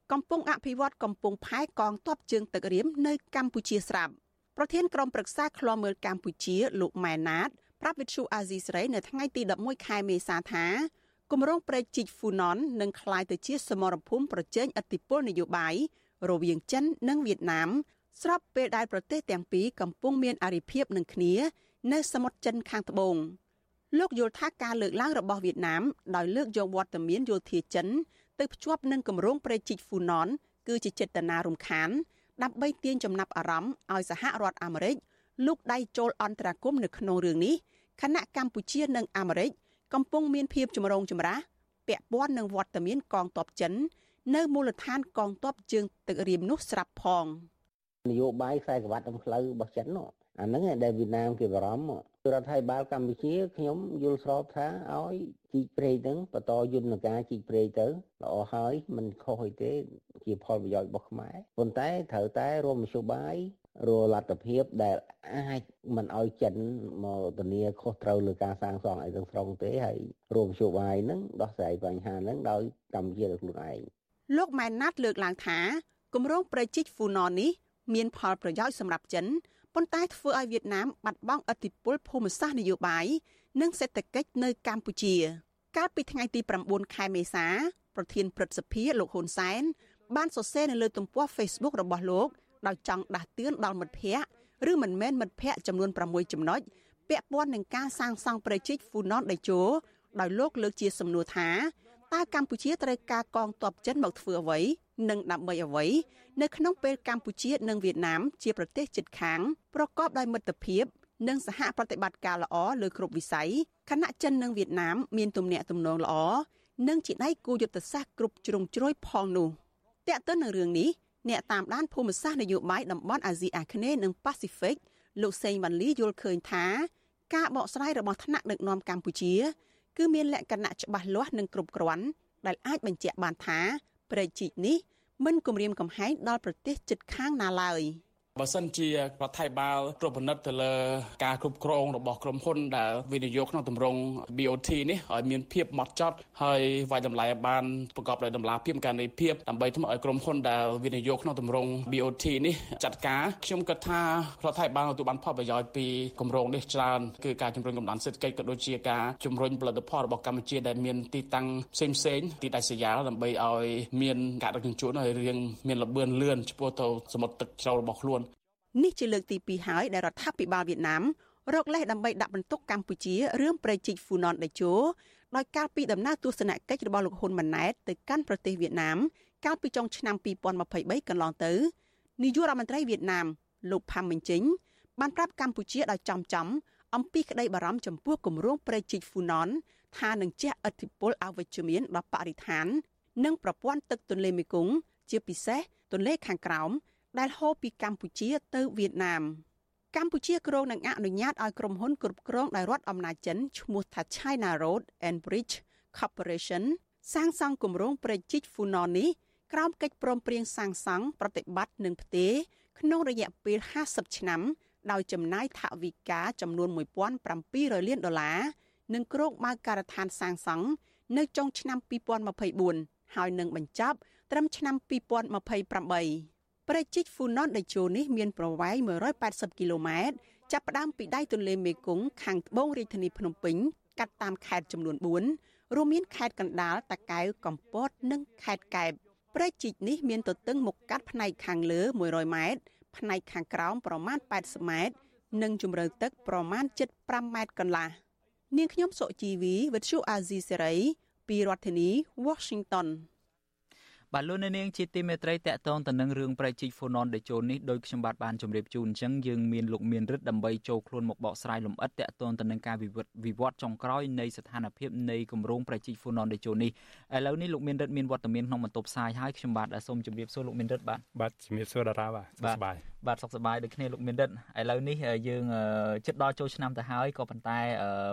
កំពុងអភិវឌ្ឍកំពុងផែកងទ័ពជើងទឹករៀមនៅកម្ពុជាស្រាប់ប្រធានក្រុមប្រឹក្សាឃ្លាំមើលកម្ពុជាលោកម៉ែណាតប្រាប់វិទ្យុអាស៊ីសេរីនៅថ្ងៃទីដប់មួយខែមេសាថាគម្រោងព្រែកជីកហ្វូណននឹងក្លាយទៅជាសមរភូមិប្រជែងឥទ្ធិពលនយោបាយរវាងចិននិងវៀតណាមស្របពេលដែលប្រទេសទាំងពីរកំពុងមានអារិភាពនឹងគ្នានៅសមុទ្រចិនខាងត្បូងលោកយល់ថាការលើកឡើងរបស់វៀតណាមដោយលើកយកវត្តមានយោធាចិនទៅភ្ជាប់នឹងគម្រោងព្រែកជីកហ្វូណនគឺជាចេតនារំខានដើម្បីទាញចំណាប់អារម្មណ៍ឲ្យសហរដ្ឋអាមេរិកលូកដៃចូលអន្តរាគមន៍នៅក្នុងរឿងនេះខណៈកម្ពុជានិងអាមេរិកកំពុងមានភាពចម្រូងចម្រាសពាក់ព័ន្ធនឹងវត្តមានកងទ័ពចិននៅមូលដ្ឋានកងទ័ពជើងទឹករៀមនោះស្រាប់ផងនយោបាយខ្សែក្រវ៉ាត់ក្នុងផ្លូវរបស់ចិននោះអាហ្នឹងឯងដែលវៀតណាមគេបារម្ភរដ្ឋាភិបាលកម្ពុជាខ្ញុំយល់ស្របថាឲ្យជីកព្រែកហ្នឹងបន្តយន្តការជីកព្រែកទៅល្អហើយមិនខុសអីទេជាផលប្រយោជន៍របស់ខ្មែរប៉ុន្តែត្រូវតែរួមមធ្យោបាយរលទ្ធភាពដែលអាចមិនឲ្យចិនមកធានាខុសត្រូវលើការសាងសង់អីទាំងស្រុងទេហើយរួមមធ្យោបាយហ្នឹងដោះស្រាយបញ្ហាហ្នឹងដោយកម្ពុជាដោយខ្លួនឯងលោកម៉ែនណាតលើកឡើងថាគម្រោងព្រែកជីកហ្វូណននេះមានផលប្រយោជន៍សម្រាប់ចិនប៉ុន្តែធ្វើឲ្យវៀតណាមបាត់បង់ឥទ្ធិពលភូមិសាស្ត្រនយោបាយនិងសេដ្ឋកិច្ចនៅកម្ពុជាកាលពីថ្ងៃទីប្រាំបួនខែមេសាប្រធានព្រឹទ្ធសភាលោកហ៊ុនសែនបានសរសេរនៅលើទំព័រ Facebook របស់លោកដោយចង់ដាស់តឿនដល់មិត្តភ័ក្តិឬមិនមែនមិត្តភ័ក្តិចំនួនប្រាំមួយចំណុចពាក់ព័ន្ធនឹងការសាងសង់ព្រែកជីកហ្វូណនដេជោដោយលោកលើកជាសំណួរថាតើកម្ពុជាត្រូវការកងទ័ពចិនមកធ្វើអ្វីនិងដើម្បីអ្វីនៅក្នុងពេលកម្ពុជានិងវៀតណាមជាប្រទេសជិតខាងប្រកបដោយមិត្តភាពនិងសហប្រតិបត្តិការល្អលើគ្រប់វិស័យខណៈចិននិងវៀតណាមមានទំនាក់ទំនងល្អនិងជាដៃគូយុទ្ធសាស្ត្រគ្រប់ជ្រុងជ្រោយផងនោះទាក់ទិននឹងរឿងនេះអ្នកតាមដានភូមិសាស្ត្រនយោបាយតំបន់អាស៊ីអាគ្នេយ៍និងប៉ាស៊ីហ្វិកលោកសេងវ៉ាន់លីយល់ឃើញថាការបកស្រាយរបស់ថ្នាក់ដឹកនាំកម្ពុជាគឺមានលក្ខណៈច្បាស់លាស់និងគ្រប់គ្រាន់ដែលអាចបញ្ជាក់បានថាព្រែកជីកនេះមិនគំរាមកំហែងដល់ប្រទេសជិតខាងណាឡើយបើសិនជារដ្ឋាភិបាលត្រួតពិនិត្យទៅលើការគ្រប់គ្រងរបស់ក្រុមហ៊ុនដែលវិនិយោគក្នុងទម្រង់ ប៊ី អូ ធី នេះឲ្យមានភាពហ្មត់ចត់ហើយវាយតម្លៃឲ្យបានប្រកបដោយតម្លាភាពការនៃភាពដើម្បីធ្វើឲ្យក្រុមហ៊ុនដែលវិនិយោគក្នុងទម្រង់ ប៊ី អូ ធី នេះចាត់ការខ្ញុំគិតថារដ្ឋាភិបាលទទួលបានផលប្រយោជន៍ពីគម្រោងនេះច្រើនគឺការជំរុញកំណើនសេដ្ឋកិច្ចក៏ដូចជាការជំរុញផលិតផលរបស់កម្ពុជាដែលមានទីតាំងផ្សេងផ្សេងទីដាច់ស្រយាលដើម្បីឲ្យមានការដឹកជញ្ជូនឲ្យរៀងមានលឿនលឿនឆ្ពោះទៅសមុទ្រទឹកជ្រៅរបស់ខ្លួននេះជាលើកទីពីរហើយដែលរដ្ឋាភិបាលវៀតណាមរកលេសដើម្បីដាក់បន្ទុកកម្ពុជារឿងព្រែកជីកហ្វូណនដេជោដោយកាលពីដំណើរទស្សនកិច្ចរបស់លោកហ៊ុនម៉ាណែតទៅកាន់ប្រទេសវៀតណាមកាលពីចុងឆ្នាំពីរពាន់ម្ភៃបីកន្លងទៅនាយករដ្ឋមន្ត្រីវៀតណាមលោកផាំមិញជិញបានប្រាប់កម្ពុជាដោយចំចំអំពីក្តីបារម្ភចំពោះគម្រោងព្រែកជីកហ្វូណនថានឹងជះឥទ្ធិពលអវិជ្ជមានដល់បរិស្ថាននិងប្រព័ន្ធទឹកទន្លេមេគង្គជាពិសេសទន្លេខាងក្រោមដែលហូរពីកម្ពុជាទៅវៀតណាមកម្ពុជាគ្រោងនឹងអនុញ្ញាតឲ្យក្រុមហ៊ុនគ្រប់គ្រងដោយរដ្ឋអំណាចចិនឈ្មោះថា China Road and Bridge Corporation សាងសង់គម្រោងព្រែកជីកហ្វូណននេះក្រោមកិច្ចព្រមព្រៀងសាងសង់ប្រតិបត្តិនឹងផ្ទេរក្នុងរយៈពេលហាសិបឆ្នាំដោយចំណាយថវិកាចំនួនមួយពាន់ប្រាំពីររយលានដុល្លារនិងគ្រោងបើកការដ្ឋានសាងសង់នៅចុងឆ្នាំពីរពាន់ម្ភៃបួនហើយនឹងបញ្ចប់ត្រឹមឆ្នាំពីរពាន់ម្ភៃប្រាំបីព្រែកជីកហ្វូណនដេជោនេះមានប្រវែងមួយរយប៉ែតសិបគីឡូម៉ែត្រចាប់ផ្ដើមពីដៃទន្លេមេគង្គខាងត្បូងរាជធានីភ្នំពេញកាត់តាមខេត្តចំនួនបួនរួមមានខេត្តកណ្ដាលតាកែវកំពតនិងខេត្តកែបព្រែកជីកនេះមានទទឹងមុខកាត់ផ្នែកខាងលើមួយរយម៉ែត្រផ្នែកខាងក្រោមប្រមាណប៉ែតសិបម៉ែត្រនិងជម្រៅទឹកប្រមាណជិតប្រាំម៉ែត្រកន្លះនាងខ្ញុំសុជីវីវិទ្យុអាស៊ីសេរីពីរដ្ឋធានី Washingtonបាទលោកនាងជាទីមេត្រីតកតងទៅនឹងរឿងព្រែកជីកហ្វូណនដេជោនេះដោយខ្ញុំបាទបានជម្រាបជូនអញ្ចឹងយើងមានលោកមានរិទ្ធដើម្បីចូលខ្លួនមកបកស្រាយលម្អិតតកតងទៅនឹងការវិវត្តវិវត្តចុងក្រោយនៃស្ថានភាពនៃគម្រោងព្រែកជីកហ្វូណនដេជោនេះឥឡូវនេះលោកមានរិទ្ធមានវត្តមានក្នុងបន្ទប់ផ្សាយហើយខ្ញុំបាទសូមជម្រាបសួរលោកមានរិទ្ធបាទបាទជំរាបសួរតារាបាទសុខសប្បាយបាទសុខសប្បាយដូចគ្នាលោកមានរិទ្ធឥឡូវនេះយើងជិតដល់ចូលឆ្នាំទៅហើយក៏ប៉ុន្តែ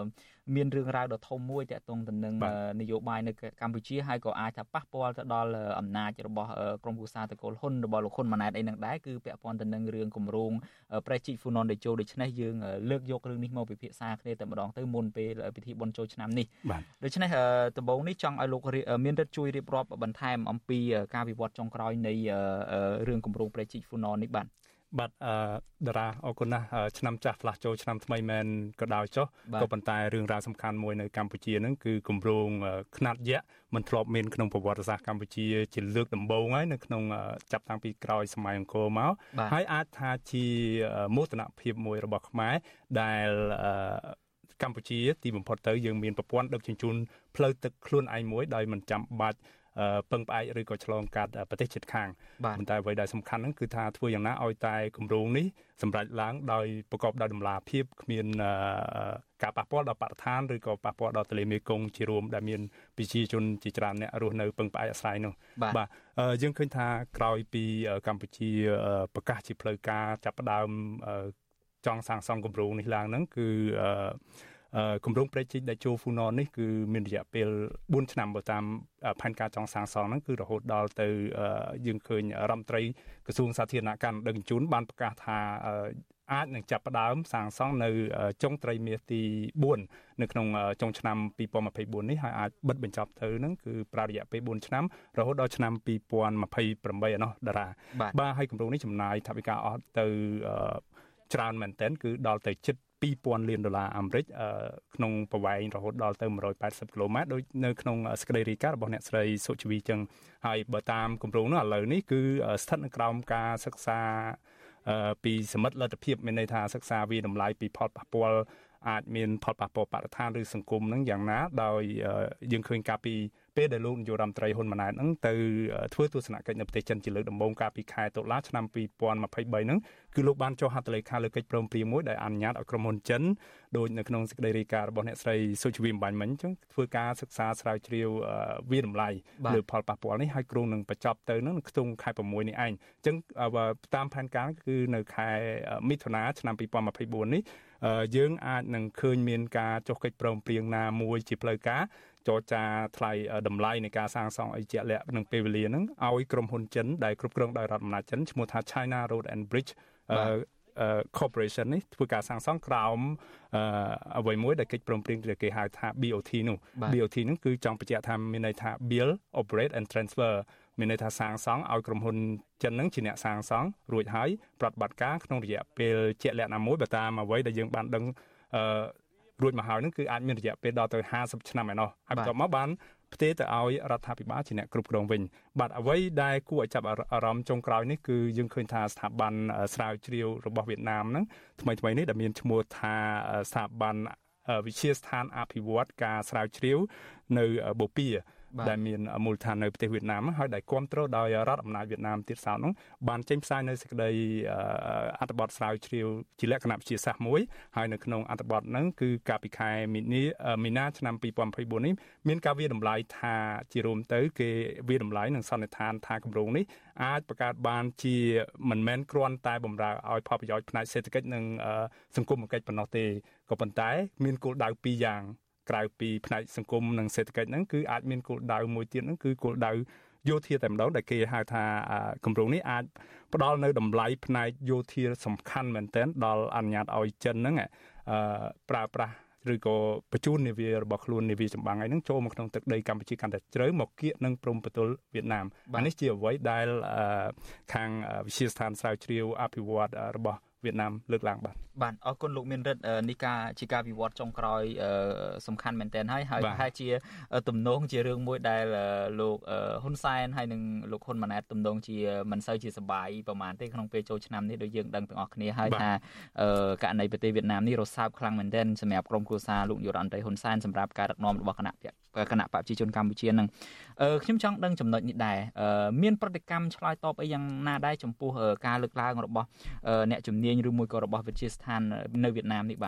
មានរឿងរ៉ាវដ៏ធំមួយតាក់ទងទៅនឹងនយោបាយនៅកម្ពុជាហើយក៏អាចថាប៉ះពាល់ទៅដល់អំណាចរបស់ក្រុមគូសាតកូលហ៊ុនរបស់លោកហ៊ុនម៉ាណែតអីនឹងដែរគឺពាក់ព័ន្ធទៅនឹងរឿងគម្រោងប្រេជីហ្វូណនតេជោដូច្នេះយើងលើកយករឿងនេះមកពិភាក្សាគ្នាតែម្ដងទៅមុនពេលពិធីបុណ្យចូលឆ្នាំនេះដូច្នេះដំបូងនេះចង់ឲ្យលោកមានរិទ្ធជួយរៀបរាប់បន្ថែមអំពីការវិវត្តចុងក្រោយនៃរឿងគម្រោងប្រេជីហ្វូណននេះបាទបាទអឺតារាអរគុណណាស់ឆ្នាំចាស់ផ្លាស់ចូលឆ្នាំថ្មីមែនក៏ដោយចុះក៏ប៉ុន្តែរឿងរ៉ាវសំខាន់មួយនៅកម្ពុជាហ្នឹងគឺគម្រោងខ្នាតយក្សមិនធ្លាប់មានក្នុងប្រវត្តិសាស្ត្រកម្ពុជាជាលើកដំបូងហើយនៅក្នុងចាប់តាំងពីក្រោយសម័យអង្គរមកហើយអាចថាជាមោទនភាពមួយរបស់ខ្មែរដែលកម្ពុជាទីបំផុតទៅយើងមានប្រព័ន្ធដឹកជញ្ជូនផ្លូវទឹកខ្លួនឯងមួយដោយមិនចាំបាច់ពឹងផ្អែកឬក៏ឆ្លងកាត់ប្រទេសជិតខាងប៉ុន្តែអ្វីដែលសំខាន់ហ្នឹងគឺថាធ្វើយ៉ាងណាឲ្យតែគម្រោងនេះសម្រេចឡើងដោយប្រកបដោយតម្លាភាពគ្មានការប៉ះពាល់ដល់បរិស្ថានឬក៏ប៉ះពាល់ដល់ទន្លេមេគង្គជារួមដែលមានប្រជាជនជាច្រើនអ្នករស់នៅពឹងផ្អែកអាស្រ័យនោះបាទយើងឃើញថាក្រោយពីកម្ពុជាប្រកាសជាផ្លូវការចាប់ផ្ដើមចង់សាងសង់គម្រោងនេះឡើងហ្នឹងគឺគម្រោងប្រេជីតេជោហ្វូណននេះគឺមានរយៈពេលបួនឆ្នាំបើតាមផែនការចង់សាងសង់ហ្នឹងគឺរហូតដល់ទៅយើងឃើញរដ្ឋមន្ត្រីក្រសួងសាធារណកម្មដឹកជញ្ជូនបានប្រកាសថាអាចនឹងចាប់ផ្ដើមសាងសង់នៅចុងត្រីមាសទីបួននៅក្នុងចុងឆ្នាំពីរពាន់ម្ភៃបួននេះហើយអាចបិទបញ្ចប់ទៅហ្នឹងគឺប្រើរយៈពេលបួនឆ្នាំរហូតដល់ឆ្នាំពីរពាន់ម្ភៃប្រាំបីឯណោះតារាបាទហើយគម្រោងនេះចំណាយថវិកាអស់ទៅច្រើនមែនទែនគឺដល់ទៅជិតពីរពាន់លានដុល្លារអាមេរិកក្នុងប្រវែងរហូតដល់ទៅមួយរយប៉ែតសិបគីឡូម៉ែត្រដោយនៅក្នុងសេចក្តីរាយការណ៍របស់អ្នកស្រីសុជីវីចឹងហើយបើតាមគម្រោងនោះឥឡូវនេះគឺស្ថិតនៅក្រោមការសិក្សាពីសមិទ្ធលទ្ធភាពមានន័យថាសិក្សាវាតម្លៃពីផលប៉ះពាល់អាចមានផលប៉ះពាល់បរិស្ថានឬសង្គមនឹងយ៉ាងណាដោយយើងឃើញកាលពីពេលដែលលោកនាយករដ្ឋមន្ត្រីហ៊ុនម៉ាណែតហ្នឹងទៅធ្វើទស្សនកិច្ចនៅប្រទេសចិនជាលើកដំបូងកាលពីខែតុលាឆ្នាំពីរពាន់ម្ភៃបីហ្នឹងគឺលោកបានចុះហត្ថលេខាលើកិច្ចព្រមព្រៀងមួយដែលអនុញ្ញាតឲ្យក្រុមហ៊ុនចិនដោយនៅក្នុងសេចក្តីរាយការណ៍របស់អ្នកស្រីសុជីវីអំបញ្ញមិញអញ្ចឹងធ្វើការសិក្សាស្រាវជ្រាវវាតម្លៃលើផលប៉ះពាល់នេះហើយគ្រោងនឹងបញ្ចប់ទៅហ្នឹងក្នុងខ្ទង់ខែ៦នេះឯងអញ្ចឹងតាមផែនការគឺនៅខែមិថុនាឆ្នាំពីរពាន់ម្ភៃបួននេះយើងអាចនឹងឃើញមានការចុះកិច្ចព្រមព្រៀងណាមួយជាផ្លូវការចរចាថ្លៃតម្លៃនៃការសាងសង់អីជាក់លាក់ក្នុងពេលវេលាហ្នឹងឲ្យក្រុមហ៊ុនចិនដែលគ្រប់គ្រងដោយរដ្ឋអំណាចចិនឈ្មោះថា China Road and Bridge Corporation នេះធ្វើការសាងសង់ក្រោមអ្វីមួយដែលកិច្ចព្រមព្រៀងដែលគេហៅថា บี អូ ที នោះ บี អូ ที ហ្នឹងគឺចង់បញ្ជាក់ថាមានន័យថា Build Operate and Transfer មានន័យថាសាងសង់ឲ្យក្រុមហ៊ុនចិនហ្នឹងជាអ្នកសាងសង់រួចហើយប្រតិបត្តិការក្នុងរយៈពេលជាក់លាក់ណាមួយបើតាមអ្វីដែលយើងបានដឹងអឺរួចមកហើយហ្នឹងគឺអាចមានរយៈពេលដល់ទៅห้าสิบឆ្នាំឯណោះហើយបន្ទាប់មកបានផ្ទេរទៅឲ្យរដ្ឋាភិបាលជាអ្នកគ្រប់គ្រងវិញបាទអ្វីដែលគួរឲ្យចាប់អារម្មណ៍ចុងក្រោយនេះគឺយើងឃើញថាស្ថាប័នស្រាវជ្រាវរបស់វៀតណាមហ្នឹងថ្មីថ្មីនេះដែលមានឈ្មោះថាស្ថាប័នវិទ្យាស្ថានអភិវឌ្ឍការស្រាវជ្រាវនៅបូព៌ាដែលមានមូលដ្ឋាននៅប្រទេសវៀតណាមហើយដែលគ្រប់គ្រងដោយរដ្ឋអំណាចវៀតណាមទៀតសោតនោះបានចេញផ្សាយនៅសេចក្តីអត្ថបទស្រាវជ្រាវជាលក្ខណៈវិទ្យាសាស្ត្រមួយហើយនៅក្នុងអត្ថបទហ្នឹងគឺកាលពីខែមីនាមីនាឆ្នាំពីរពាន់ម្ភៃបួននេះមានការវាតម្លៃថាជារួមទៅគេវាតម្លៃនឹងសន្និដ្ឋានថាគម្រោងនេះអាចបង្កើតបានជាមិនមែនគ្រាន់តែបម្រើឲ្យផលប្រយោជន៍ផ្នែកសេដ្ឋកិច្ចនិងសង្គមគិច្ចប៉ុណ្ណោះទេក៏ប៉ុន្តែមានគោលដៅពីរយ៉ាងក្រៅពីផ្នែកសង្គមនិងសេដ្ឋកិច្ចហ្នឹងគឺអាចមានគោលដៅមួយទៀតហ្នឹងគឺគោលដៅយោធាតែម្ដងដែលគេហៅថាគម្រោងនេះអាចផ្ដល់នៅតម្លៃផ្នែកយោធាសំខាន់មែនទែនដល់អនុញ្ញាតឲ្យចិនហ្នឹងប្រើប្រាស់ឬក៏បញ្ជូននាវារបស់ខ្លួននាវាចម្បាំងហ្នឹងចូលមកក្នុងទឹកដីកម្ពុជាកាន់តែជ្រៅមកគៀកនឹងព្រំប្រទល់វៀតណាមអានេះជាអ្វីដែលខាងវិទ្យាស្ថានស្រាវជ្រាវអភិវឌ្ឍរបស់វៀតណាមលើកឡើងបាទបាទអរគុណលោកមានរិទ្ធនេះការជាការវិវត្តចុងក្រោយសំខាន់មែនទែនហើយហើយប្រហែលជាទំនងជារឿងមួយដែលលោកហ៊ុនសែនហើយនិងលោកហ៊ុនម៉ាណែតទំនងជាមិនសូវជាសប្បាយប្រហែលទេក្នុងពេលចូលឆ្នាំនេះដូចយើងដឹងទាំងអស់គ្នាហើយថាករណីប្រទេសវៀតណាមនេះរសើបខ្លាំងមែនទែនសម្រាប់ក្រុមគ្រួសារលោកនាយករដ្ឋមន្ត្រីហ៊ុនសែនសម្រាប់ការដឹកនាំរបស់គណៈគណៈបព្វជិជនកម្ពុជានឹងខ្ញុំចង់ដឹងចំណុចនេះដែរមានប្រតិកម្មឆ្លើយតបអីយ៉ាងណាដែរចំពោះការលើកឡើងរបស់អ្នកជំនាញឬមួយក៏របស់វិទ្យាស្ថាននៅវៀតណាមនេះបាទ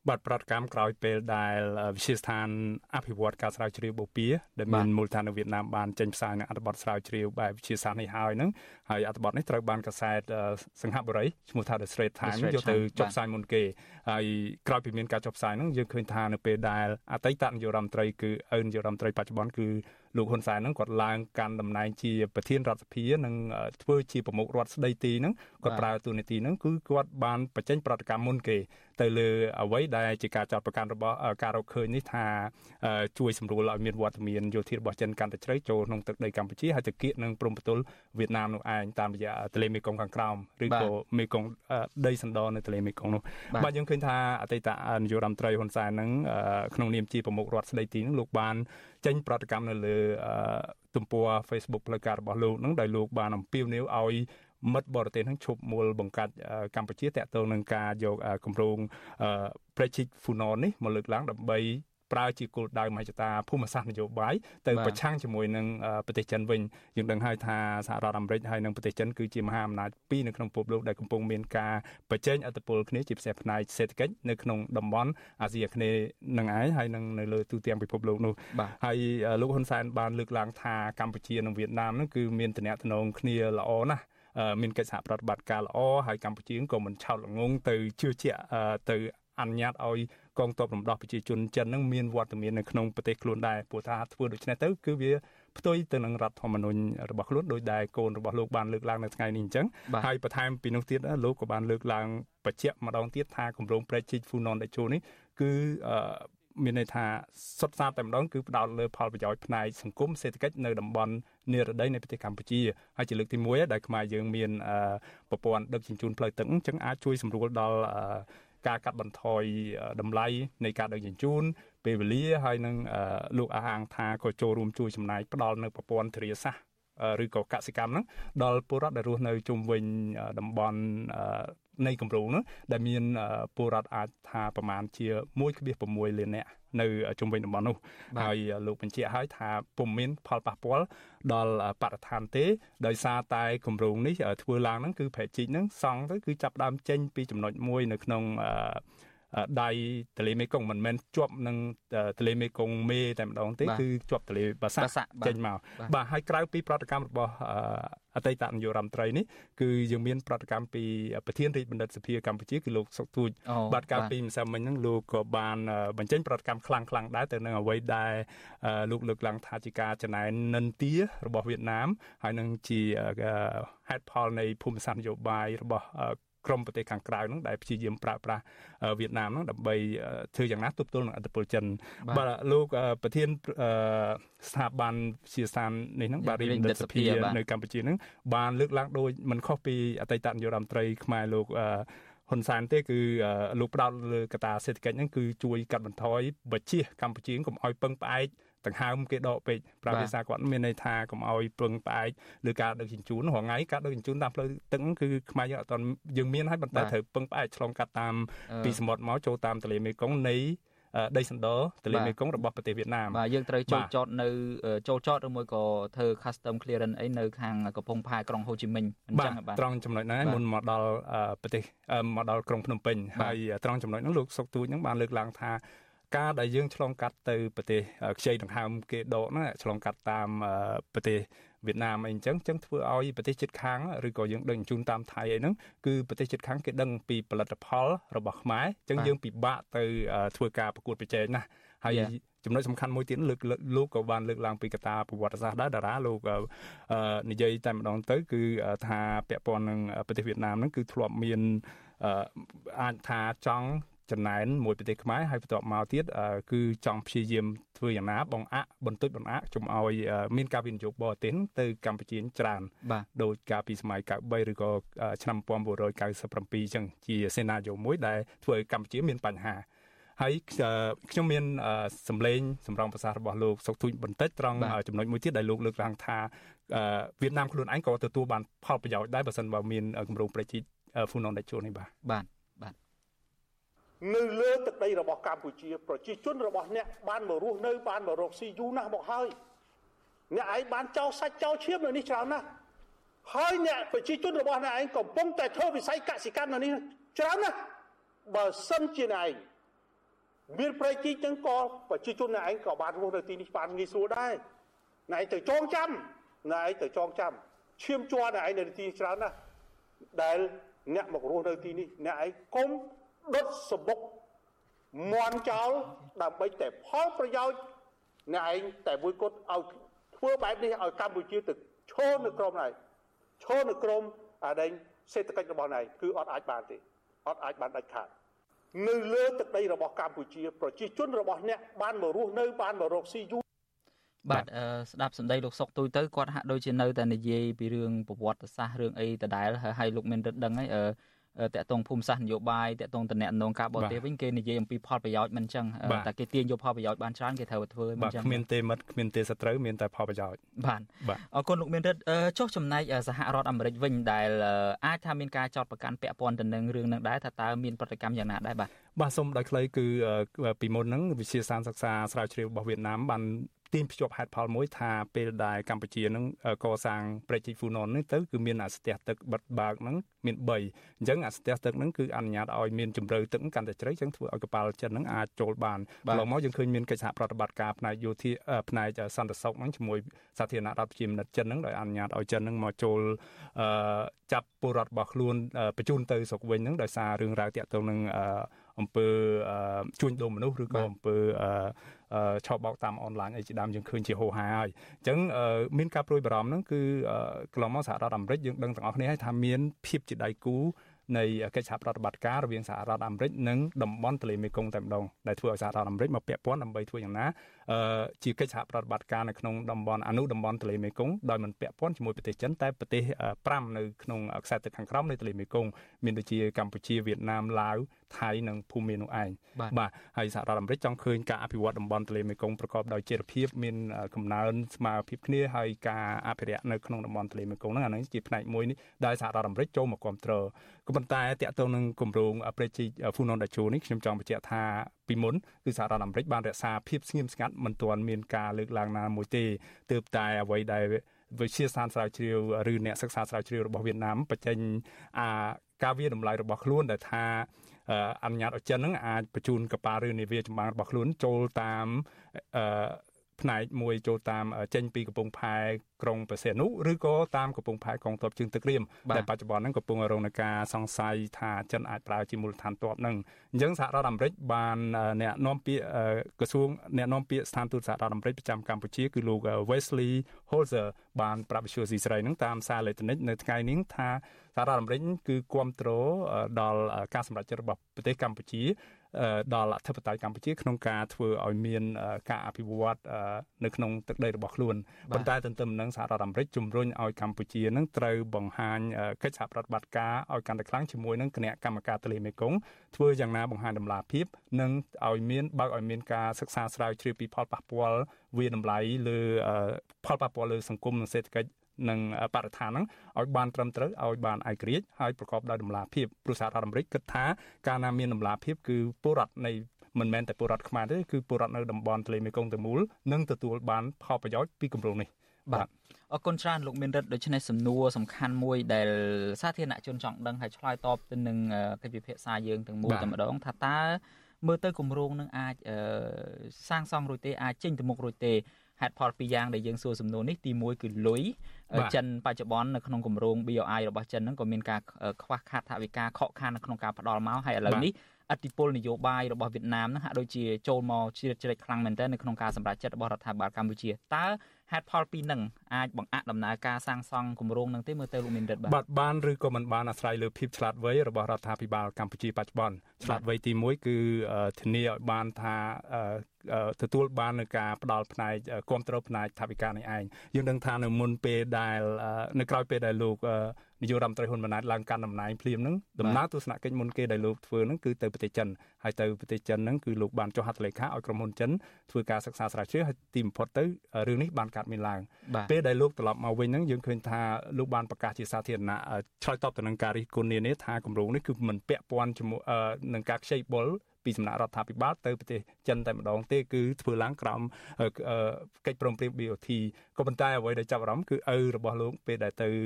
បាត់ប្រតិកម្មក្រោយពេលដែលវិទ្យាស្ថានអភិវឌ្ឍការស្រាវជ្រាវបូព៌ាដែលមានមូលដ្ឋាននៅវៀតណាមបានចេញផ្សាយនៅអត្ថបទស្រាវជ្រាវបែបវិទ្យាសាស្ត្រនេះហើយហ្នឹងហើយអត្ថបទនេះត្រូវបានកាសែតសង្ហបុរីឈ្មោះថា The Straits Times យកទៅចុះផ្សាយមុនគេហើយក្រោយពីមានការចុះផ្សាយហ្នឹងយើងឃើញថានៅពេលដែលអតីតនាយករដ្ឋមន្ត្រីគឺឪនាយករដ្ឋមន្ត្រីបច្ចុប្បន្នគឺលោកហ៊ុនសែនហ្នឹងគាត់ឡើងកាន់តំណែងជាប្រធានរដ្ឋសភានិងធ្វើជាប្រមុខរដ្ឋស្ដីទីហ្នឹងគាត់ប្រើតួនាទីហ្នឹងគឺគាត់បានបញ្ចេញប្រតិកម្មមុនគេទៅលើអ្វីដែលជាការចាត់ប្រកាន់របស់ការរកឃើញនេះថាជួយសម្រួលឲ្យមានវត្តមានយោធារបស់ចិនកាន់តែជ្រៅចូលក្នុងទឹកដីកម្ពុជាហើយទៅគៀកនឹងព្រំប្រទល់វៀតណាមនោះឯងតាមរយៈទន្លេមេគង្គខាងក្រោមឬក៏មេគង្គដីសណ្ដនៅទន្លេមេគង្គនោះបាទយើងឃើញថាអតីតនាយករដ្ឋមន្ត្រីហ៊ុនសែនហ្នឹងក្នុងនាមជាប្រមុខរដ្ឋស្ដីទីហ្នឹងលោកបានចេញប្រតិកម្មនៅលើទំព័រ Facebook ផ្លូវការរបស់លោកហ្នឹងដោយលោកបានអំពាវនាវឲ្យមិត្តបរទេសនឹងឈប់មូលបង្កាច់កម្ពុជាតាក់ទងនឹងការយកគម្រោង Project Funon នេះមកលើកឡើងដើម្បីប្រើជាគោលដៅមហិច្ឆតាភូមិសាស្ត្រនយោបាយទៅប្រឆាំងជាមួយនឹងប្រទេសចិនវិញយើងដឹងហើយថាសហរដ្ឋអាមេរិកហើយនិងប្រទេសចិនគឺជាមហាអំណាចពីរនៅក្នុងពិភពលោកដែលកំពុងមានការប្រជែងឥទ្ធិពលគ្នាជាពិសេសផ្នែកសេដ្ឋកិច្ចនៅក្នុងតំបន់អាស៊ីអាគ្នេយ៍នឹងឯងហើយនឹងនៅលើទូទាំងពិភពលោកនោះហើយលោកហ៊ុនសែនបានលើកឡើងថាកម្ពុជានិងវៀតណាមនឹងគឺមានទំនាក់ទំនងគ្នាល្អណាស់មានកិច្ចសហប្រតិបត្តិការល្អហើយកម្ពុជាក៏មិនឆោតល្ងង់ទៅជឿជាក់ទៅអនុញ្ញាតឲ្យកងទ័ពរំដោះប្រជាជនចិននឹងមានវត្តមាននៅក្នុងប្រទេសខ្លួនដែរព្រោះថាធ្វើដូច្នេះទៅគឺវាផ្ទុយទៅនឹងរដ្ឋធម្មនុញ្ញរបស់ខ្លួនដោយដែលកូនរបស់លោកបានលើកឡើងនៅថ្ងៃនេះអញ្ចឹងហើយបន្ថែមពីនោះទៀតលោកក៏បានលើកឡើងបញ្ជាក់ម្ដងទៀតថាគម្រោង Project Funon ដែលចូលនេះគឺមានន័យថាសុទ្ធសាធតែម្ដងគឺផ្ដោតលើផលប្រយោជន៍ផ្នែកសង្គមសេដ្ឋកិច្ចនៅតំបន់និរដីនៃប្រទេសកម្ពុជាហើយជាលើកទីមួយដែលខ្មែរយើងមានប្រព័ន្ធដឹកជញ្ជូនផ្លូវទឹកអញ្ចឹងអាចជួយសម្រួលដល់ការកាត់បន្ថយតម្លៃនៃការដឹកជញ្ជូនពេលវេលាហើយនឹងលោកអះអាងថាក៏ចូលរួមជួយចំណាយផ្ដល់នៅប្រព័ន្ធធារាសាស្ត្រឬក៏កសិកម្មហ្នឹងដល់ពលរដ្ឋដែលរស់នៅជុំវិញតំបន់នៃគម្រោងនោះដែលមានពលរដ្ឋអាចថាប្រមាណជា មួយភាគsáu លាននាក់នៅជុំវិញតំបន់នោះហើយលោកបញ្ជាក់ឲ្យថាពុំមានផលប៉ះពាល់ដល់បរិស្ថានទេដោយសារតែគម្រោងនេះធ្វើឡើងហ្នឹងគឺប្រជិកហ្នឹងសង់ទៅគឺចាប់ដើមចេញពីចំណុចមួយនៅក្នុងដៃទន្លេមេគង្គមិនមែនជាប់នឹងទន្លេមេគង្គមេតែម្ដងទេគឺជាប់ទន្លេបាសាក់ចេញមកបាទហើយក្រៅពីប្រតិកម្មរបស់អតីតនាយករដ្ឋមន្ត្រីនេះគឺយើងមានប្រតិកម្មពីប្រធានរាជបណ្ឌិតសភាកម្ពុជាគឺលោកសុកទូចបាទកាលពីម្សិលមិញហ្នឹងលោកក៏បានបញ្ចេញប្រតិកម្មខ្លាំងខ្លាំងដែរទៅនឹងអ្វីដែលលោកលើកឡើងថាជាការចំណែននិន្ទារបស់វៀតណាមហើយនឹងជាហេតុផលនៃភូមិសាស្ត្រនយោបាយរបស់ក្រមប្រទេសខាងក្រៅហ្នឹងដែលព្យាយាមប្រើប្រាស់វៀតណាមហ្នឹងដើម្បីធ្វើយ៉ាងណាទប់ទល់នឹងឥទ្ធិពលចិនបាទលោកប្រធានស្ថាប័នវិទ្យាសាស្ត្រនេះហ្នឹងបាទរាជបណ្ឌិតសភានៅកម្ពុជាហ្នឹងបានលើកឡើងដោយមិនខុសពីអតីតនាយករដ្ឋមន្ត្រីខ្មែរលោកហ៊ុនសែនទេគឺលោកផ្ដោតលើកត្តាសេដ្ឋកិច្ចហ្នឹងគឺជួយកាត់បន្ថយបច្ចេកកម្ពុជាកុំឲ្យពឹងផ្អែកដង្ហើមគេដកពេកប្រាភាសាគាត់មានន័យថាកុំឲ្យពឹងផ្អែកលើការដឹកជញ្ជូនរាល់ថ្ងៃការដឹកជញ្ជូនតាមផ្លូវទឹកគឺខ្មែរយើងអត់ទាន់យើងមានហើយប៉ុន្តែត្រូវពឹងផ្អែកឆ្លងកាត់តាមពីសមុទ្រមកចូលតាមទន្លេមេគង្គនៃដីសណ្ដទន្លេមេគង្គរបស់ប្រទេសវៀតណាមបាទយើងត្រូវចូលចតនៅចូលចតឬមួយក៏ធ្វើ custom clearance អីនៅខាងកំពង់ផែក្រុងហូជីមិញអញ្ចឹងបាទត្រង់ចំណុចហ្នឹងមុនមកដល់ប្រទេសមកដល់ក្រុងភ្នំពេញហើយត្រង់ចំណុចហ្នឹងលោកសុកទូចហ្នឹងបានលើកឡើងថាការដែលយើងឆ្លងកាត់ទៅប្រទេសខ្ចីដង្ហើមគេដកហ្នឹងឆ្លងកាត់តាមប្រទេសវៀតណាមអីអញ្ចឹងអញ្ចឹងធ្វើឲ្យប្រទេសជិតខាងឬក៏យើងដឹកជញ្ជូនតាមថៃអីហ្នឹងគឺប្រទេសជិតខាងគេដឹងពីផលិតផលរបស់ខ្មែរអញ្ចឹងយើងពិបាកទៅធ្វើការប្រកួតប្រជែងណាហើយចំណុចសំខាន់មួយទៀតលើកលោកក៏បានលើកឡើងពីកត្តាប្រវត្តិសាស្ត្រដែរតារាលោកនិយាយតែម្ដងទៅគឺថាពាក់ព័ន្ធនឹងប្រទេសវៀតណាមហ្នឹងគឺធ្លាប់មានអាចថាចង់ចំណែនមួយប្រទេសខ្មែរហើយបន្ទាប់មកទៀតគឺចង់ព្យាយាមធ្វើយ៉ាងណាបងអាក់បន្តិចបង្អាក់ជុំឲ្យមានការវិនិយោគបរទេសទៅកម្ពុជាច្រើនដោយការពីសម័យ九三ឬក៏ឆ្នាំmột nghìn chín trăm chín mươi bảyអញ្ចឹងជាសេណារីយ៉ូមួយដែលធ្វើឲ្យកម្ពុជាមានបញ្ហាហើយខ្ញុំមានសម្លេងសម្រងប្រសាសន៍របស់លោកសុកទូចបន្តិចត្រង់ចំណុចមួយទៀតដែលលោកលើកឡើងថាវៀតណាមខ្លួនឯងក៏ទទួលបានផលប្រយោជន៍ដែរបើសិនបើមានគម្រោងProject Funonដែលចូលនេះបាទបាទបាទនៅលើទឹកដីរបស់កម្ពុជាប្រជាជនរបស់អ្នកបានមករស់នៅបានមករកស៊ីយូរណាស់មកហើយអ្នកឯងបានចោលសាច់ចោលឈាមនៅនេះច្រើនណាស់ហើយអ្នកប្រជាជនរបស់អ្នកឯងកំពុងតែធ្វើវិស័យកសិកម្មនៅនេះច្រើនណាស់បើសិនជាអ្នកឯងមានប្រជិញ្ចឹងក៏ប្រជាជនអ្នកឯងក៏បានរស់នៅទីនេះបានងាយស្រួលដែរអ្នកឯងទៅចងចាំអ្នកឯងទៅចងចាំឈាមជ័រអ្នកឯងនៅទីច្រើនណាស់ដែលអ្នកមករស់នៅទីនេះអ្នកឯងកុំដុតសម្បុកមន់ចោលដើម្បីតែផលប្រយោជន៍អ្នកឯងតែមួយគត់ឲ្យធ្វើបែបនេះឲ្យកម្ពុជាទៅឈរនៅក្រោមណៃឈរនៅក្រោមអាដែងសេដ្ឋកិច្ចរបស់ណៃគឺអត់អាចបានទេអត់អាចបានដាច់ខាតនៅលើទឹកដីរបស់កម្ពុជាប្រជាជនរបស់អ្នកបានមករស់នៅបានមករកស៊ីយូរបាទស្ដាប់សម្ដីលោកសុកទូទៅគាត់ហាក់ដូចជានៅតែនិយាយពីរឿងប្រវត្តិសាស្ត្ររឿងអីដដែលហើយលោកមានរិទ្ធដឹងហើយតកតងភូមិសាស្ត្រនយោបាយតកតងតំណែងការបរទេសវិញគេនិយាយអំពីផលប្រយោជន៍មិនអញ្ចឹងតែគេទាញយកផលប្រយោជន៍បានច្រើនគេត្រូវធ្វើមិនអញ្ចឹងគ្មានទេមិត្តគ្មានទេសត្រូវមានតែផលប្រយោជន៍បាទអរគុណលោកមានរិទ្ធចុះចំណែកសហរដ្ឋអាមេរិកវិញដែលអាចថាមានការចោទប្រកាន់ពាក់ព័ន្ធទៅនឹងរឿងនឹងដែរថាតើមានប្រតិកម្មយ៉ាងណាដែរបាទបាទសូមដោយខ្លីគឺពីមុនហ្នឹងវិទ្យាសាស្ត្រសិក្សាស្រាវជ្រាវរបស់វៀតណាមបានទាញភ្ជាប់ហេតុផលមួយថាពេលដែលកម្ពុជានឹងកសាងប្រជិញហ្វូណននេះទៅគឺមានអាស្ទះទឹកបិទបើកហ្នឹងមានបីអញ្ចឹងអាស្ទះទឹកហ្នឹងគឺអនុញ្ញាតឲ្យមានជម្រៅទឹកកាន់តែជ្រៅអញ្ចឹងធ្វើឲ្យកប៉ាល់ចិនហ្នឹងអាចចូលបានកន្លងមកយើងឃើញមានកិច្ចសហប្រតិបត្តិការផ្នែកយោធាផ្នែកសន្តិសុខហ្នឹងជាមួយសាធារណរដ្ឋប្រជាមានិតចិនហ្នឹងដោយអនុញ្ញាតឲ្យចិនហ្នឹងមកចូលចាប់ពលរដ្ឋរបស់ខ្លួនបញ្ជូនទៅស្រុកវិញហ្នឹងដោយសាររឿងរ៉ាវទាក់ទងនឹងអំពើជួញដូរមនុស្សឬក៏អំពើឆោបបោកតាមអនឡាញអីជាដើមយើងឃើញជាហូរហែហើយអញ្ចឹងមានការព្រួយបារម្ភហ្នឹងគឺកន្លងមកសហរដ្ឋអាមេរិកយើងដឹងទាំងអស់គ្នាហើយថាមានភាពជាដៃគូនៃកិច្ចសហប្រតិបត្តិការរវាងសហរដ្ឋអាមេរិកនិងតំបន់ទន្លេមេគង្គតែម្ដងដែលធ្វើឲ្យសហរដ្ឋអាមេរិកមកពាក់ព័ន្ធដើម្បីធ្វើយ៉ាងណាជាកិច្ចសហប្រតិបត្តិការនៅក្នុងតំបន់អនុតំបន់ទន្លេមេគង្គដោយមិនពាក់ព័ន្ធជាមួយប្រទេសចិនតែប្រទេសប្រាំនៅក្នុងខ្សែទឹកខាងក្រោមនៃទន្លេមេគង្គមានដូចជាកម្ពុជាវៀតណាមឡាវថៃនិងភូមានោះឯងបាទហើយសហរដ្ឋអាមេរិកចង់ឃើញការអភិវឌ្ឍតំបន់ទន្លេមេគង្គប្រកបដោយចីរភាពមានកំណើនស្មើភាពគ្នាហើយការអភិរក្សនៅក្នុងតំបន់ទន្លេមេគង្គហ្នឹងអានេះជាផ្នែកមួយនេះដែលសហរដ្ឋអាមេរិកចូលមកគ្រប់គ្រងក៏ប៉ុន្តែតាក់ទងនឹងគម្រោងប្រជិញហ្វូណនដាជូនេះខ្ញុំចង់បញ្ជាក់ថាពីមុនគឺសហរដ្ឋអាមេរិកបានរក្សាភាពស្ងៀមស្ងាត់មិនទាន់មានការលើកឡើងណាមួយទេទើបតែអ្វីដែលវិទ្យាសាស្ត្រស្រាវជ្រាវឬអ្នកសិក្សាស្រាវជ្រាវរបស់វៀតណាមបញ្ចេញអាការវាតម្លៃរបស់ខ្លួនដែលថាអនុញ្ញាតឲ្យចិននឹងអាចបញ្ជូនកប៉ាល់ឬនាវាចម្បាំងរបស់ខ្លួនចូលតាមអឺផ្នែកមួយចូលតាមចេញពីកំពង់ផែក្រុងព្រះសីហនុឬក៏តាមកំពង់ផែកងទ័ពជើងទឹករៀមដែលបច្ចុប្បន្នហ្នឹងកំពុងរងនឹងការសង្ស័យថាចិនអាចប្រើជាមូលដ្ឋានទ័ពហ្នឹងអញ្ចឹងសហរដ្ឋអាមេរិកបានអ្នកនាំពាក្យក្រសួងអ្នកនាំពាក្យស្ថានទូតសហរដ្ឋអាមេរិកប្រចាំកម្ពុជាគឺលោក Wesley Holzer បានប្រាប់វិទ្យុស៊ីស្រីហ្នឹងតាមសារអេឡិចត្រូនិកនៅថ្ងៃនេះថាសហរដ្ឋអាមេរិកគឺគាំទ្រដល់ការសម្រេចចិត្តរបស់ប្រទេសកម្ពុជាដល់អធិបតេយ្យកម្ពុជាក្នុងការធ្វើឲ្យមានការអភិវឌ្ឍនៅក្នុងទឹកដីរបស់ខ្លួនប៉ុន្តែទន្ទឹមនឹងសហរដ្ឋអាមេរិកជំរុញឲ្យកម្ពុជានឹងត្រូវបង្ហាញកិច្ចសហប្រតិបត្តិការឲ្យកាន់តែខ្លាំងជាមួយនឹងគណៈកម្មការទន្លេមេគង្គធ្វើយ៉ាងណាបង្ហាញតម្លាភាពនិងឲ្យមានបើកឲ្យមានការសិក្សាស្រាវជ្រាវពីផលប៉ះពាល់វាតម្លៃលើផលប៉ះពាល់លើសង្គមនិងសេដ្ឋកិច្ចនិងបរិស្ថានហ្នឹងឲ្យបានត្រឹមត្រូវឲ្យបានឯករាជ្យហើយប្រកបដោយតម្លាភាពព្រោះសហរដ្ឋអាមេរិកគិតថាការណាមានតម្លាភាពគឺពលរដ្ឋនៃមិនមែនតែពលរដ្ឋខ្មែរទេគឺពលរដ្ឋនៅតំបន់ទន្លេមេគង្គទាំងមូលនឹងទទួលបានផលប្រយោជន៍ពីគម្រោងនេះបាទអរគុណច្រើនលោកមានរិទ្ធដូច្នេះសំណួរសំខាន់មួយដែលសាធារណជនចង់ដឹងហើយឆ្លើយតបទៅនឹងកិច្ចពិភាក្សាយើងទាំងមូលតែម្ដងថាតើមើលទៅគម្រោងនឹងអាចសាងសង់រួចទេអាចចេញទៅមុខរួចទេហេតុផលពីរយ៉ាងដែលយើងសួរសំណួរនេះទីមួយគឺលុយចិនបច្ចុប្បន្ននៅក្នុងគម្រោង ប៊ី អូ អាយ របស់ចិនហ្នឹងក៏មានការខ្វះខាតថវិកាខកខាននៅក្នុងការផ្ដល់មកហើយឥឡូវនេះអធិពលនយោបាយរបស់វៀតណាមហ្នឹងហាក់ដូចជាចូលមកជ្រៀតជ្រែកខ្លាំងមែនទែននៅក្នុងការសម្រេចចិត្តរបស់រដ្ឋាភិបាលកម្ពុជាតើហេតុផលពីរហ្នឹងអាចបង្អាក់ដំណើរការសាងសង់គម្រោងហ្នឹងទេមើលទៅលោកមានរិទ្ធបាទបានឬក៏មិនបានអាស្រ័យលើភាពឆ្លាតវៃរបស់រដ្ឋាភិបាលកម្ពុជាបច្ចុប្បន្នឆ្លាតវៃទីមួយគឺធានាឲ្យបានថាទទួលបាននៅការផ្ដល់ផ្នែកគ្រប់គ្រងផ្នែកថវិកានេះឯងយើងដឹងថានៅមុនពេលដែលនៅក្រោយពេលដែលលោកនាយករដ្ឋមន្ត្រីហ៊ុនម៉ាណែតឡើងកាន់តំណែងភ្លាមហ្នឹងដំណើរទស្សនកិច្ចមុនគេដែលលោកធ្វើហ្នឹងគឺទៅប្រទេសចិនហើយទៅប្រទេសចិនហ្នឹងគឺលោកបានចុះហត្ថលេខាឲ្យក្រុមហ៊ុនចិនធ្វើការសិក្សាស្រាវជ្រាវហើយទីបំផុតទៅរឿងនេះបានកើតមានឡើងពេលដែលលោកត្រឡប់មកវិញហ្នឹងយើងឃើញថាលោកបានប្រកាសជាសាធារណៈឆ្លើយតបទៅនឹងការរិះគន់នានាថាគម្រោងនេះគឺមិនពាក់ព័ន្ធជាមួយនឹងការខ្ចីបុលពីសំណាក់រដ្ឋាភិបាលទៅប្រទេសចិនតែម្ដងទេគឺធ្វើឡើងក្រោមកិច្ចព្រមព្រៀង ប៊ី អូ ទី ក៏ប៉ុន្តែអ្វីដែលចាប់អារម្មណ៍គឺឪរបស់លោកពេលដែលទៅ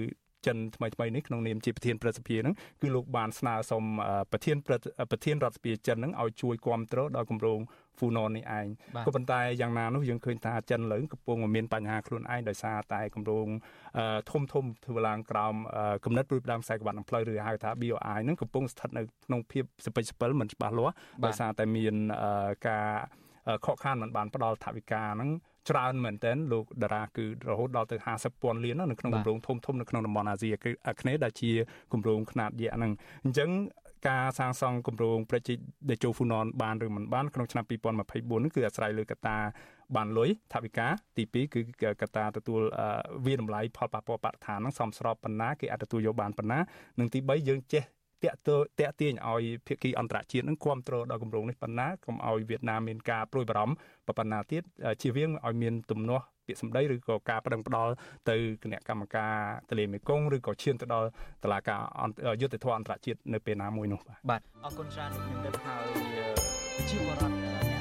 ចិនថ្មីថ្មីនេះក្នុងនាមជាប្រធានប្រសិទ្ធិហ្នឹងគឺលោកបានស្នើសុំប្រធានប្រធានរដ្ឋសភាចិនហ្នឹងឲ្យជួយគាំទ្រដល់គម្រោង Funon នេះឯងក៏ប៉ុន្តែយ៉ាងណានោះយើងឃើញថាចិនលើកំពុងមានបញ្ហាខ្លួនឯងដោយសារតែគម្រោងធំធំធ្វើឡើងក្រោមគំនិតព្រួយផ្ដាំខ្សែក្រវ៉ាត់នឹងផ្លូវឬហៅថា B O I ហ្នឹងកំពុងស្ថិតនៅក្នុងភាពសពិចសពិលមិនច្បាស់លាស់ដោយសារតែមានការខកខានមិនបានផ្ដល់ថវិកាហ្នឹងច្រើនមែនទែនលោកតារាគឺរហូតដល់ទៅห้าสิบពាន់លាននៅក្នុងគម្រោងធំធំនៅក្នុងតំបន់អាស៊ីអាគ្នេយ៍ដែលជាគម្រោងខ្នាតយក្សហ្នឹងអញ្ចឹងការសាងសង់គម្រោងប្រជាតេជោ Funon បានឬមិនបានក្នុងឆ្នាំពីរពាន់ម្ភៃបួននេះគឺអាស្រ័យលើកត្តាបានលុយថវិកាទីពីរគឺកត្តាទទួលវាតម្លៃផលប៉ះពាល់បរិស្ថានហ្នឹងសមស្របប៉ុណ្ណាគេអាចទទួលយកបានប៉ុណ្ណានិងទីបីយើងចេះតាក់តាក់ទាញឲ្យភាគីអន្តរជាតិនឹងគ្រប់គ្រងដល់គម្រោងនេះប៉ុណ្ណាកុំឲ្យវៀតណាមមានការព្រួយបារម្ភប៉ុណ្ណាទៀតជៀសវាងឲ្យមានទំនាស់ពាក្យសម្ដីឬក៏ការប្តឹងផ្ដាល់ទៅគណៈកម្មការទន្លេមេគង្គឬក៏ឈានទៅដល់តុលាការយុត្តិធម៌អន្តរជាតិនៅពេលណាមួយនោះបាទបាទអរគុណច្រើនខ្ញុំគិតថាជាជីវរដ្ឋ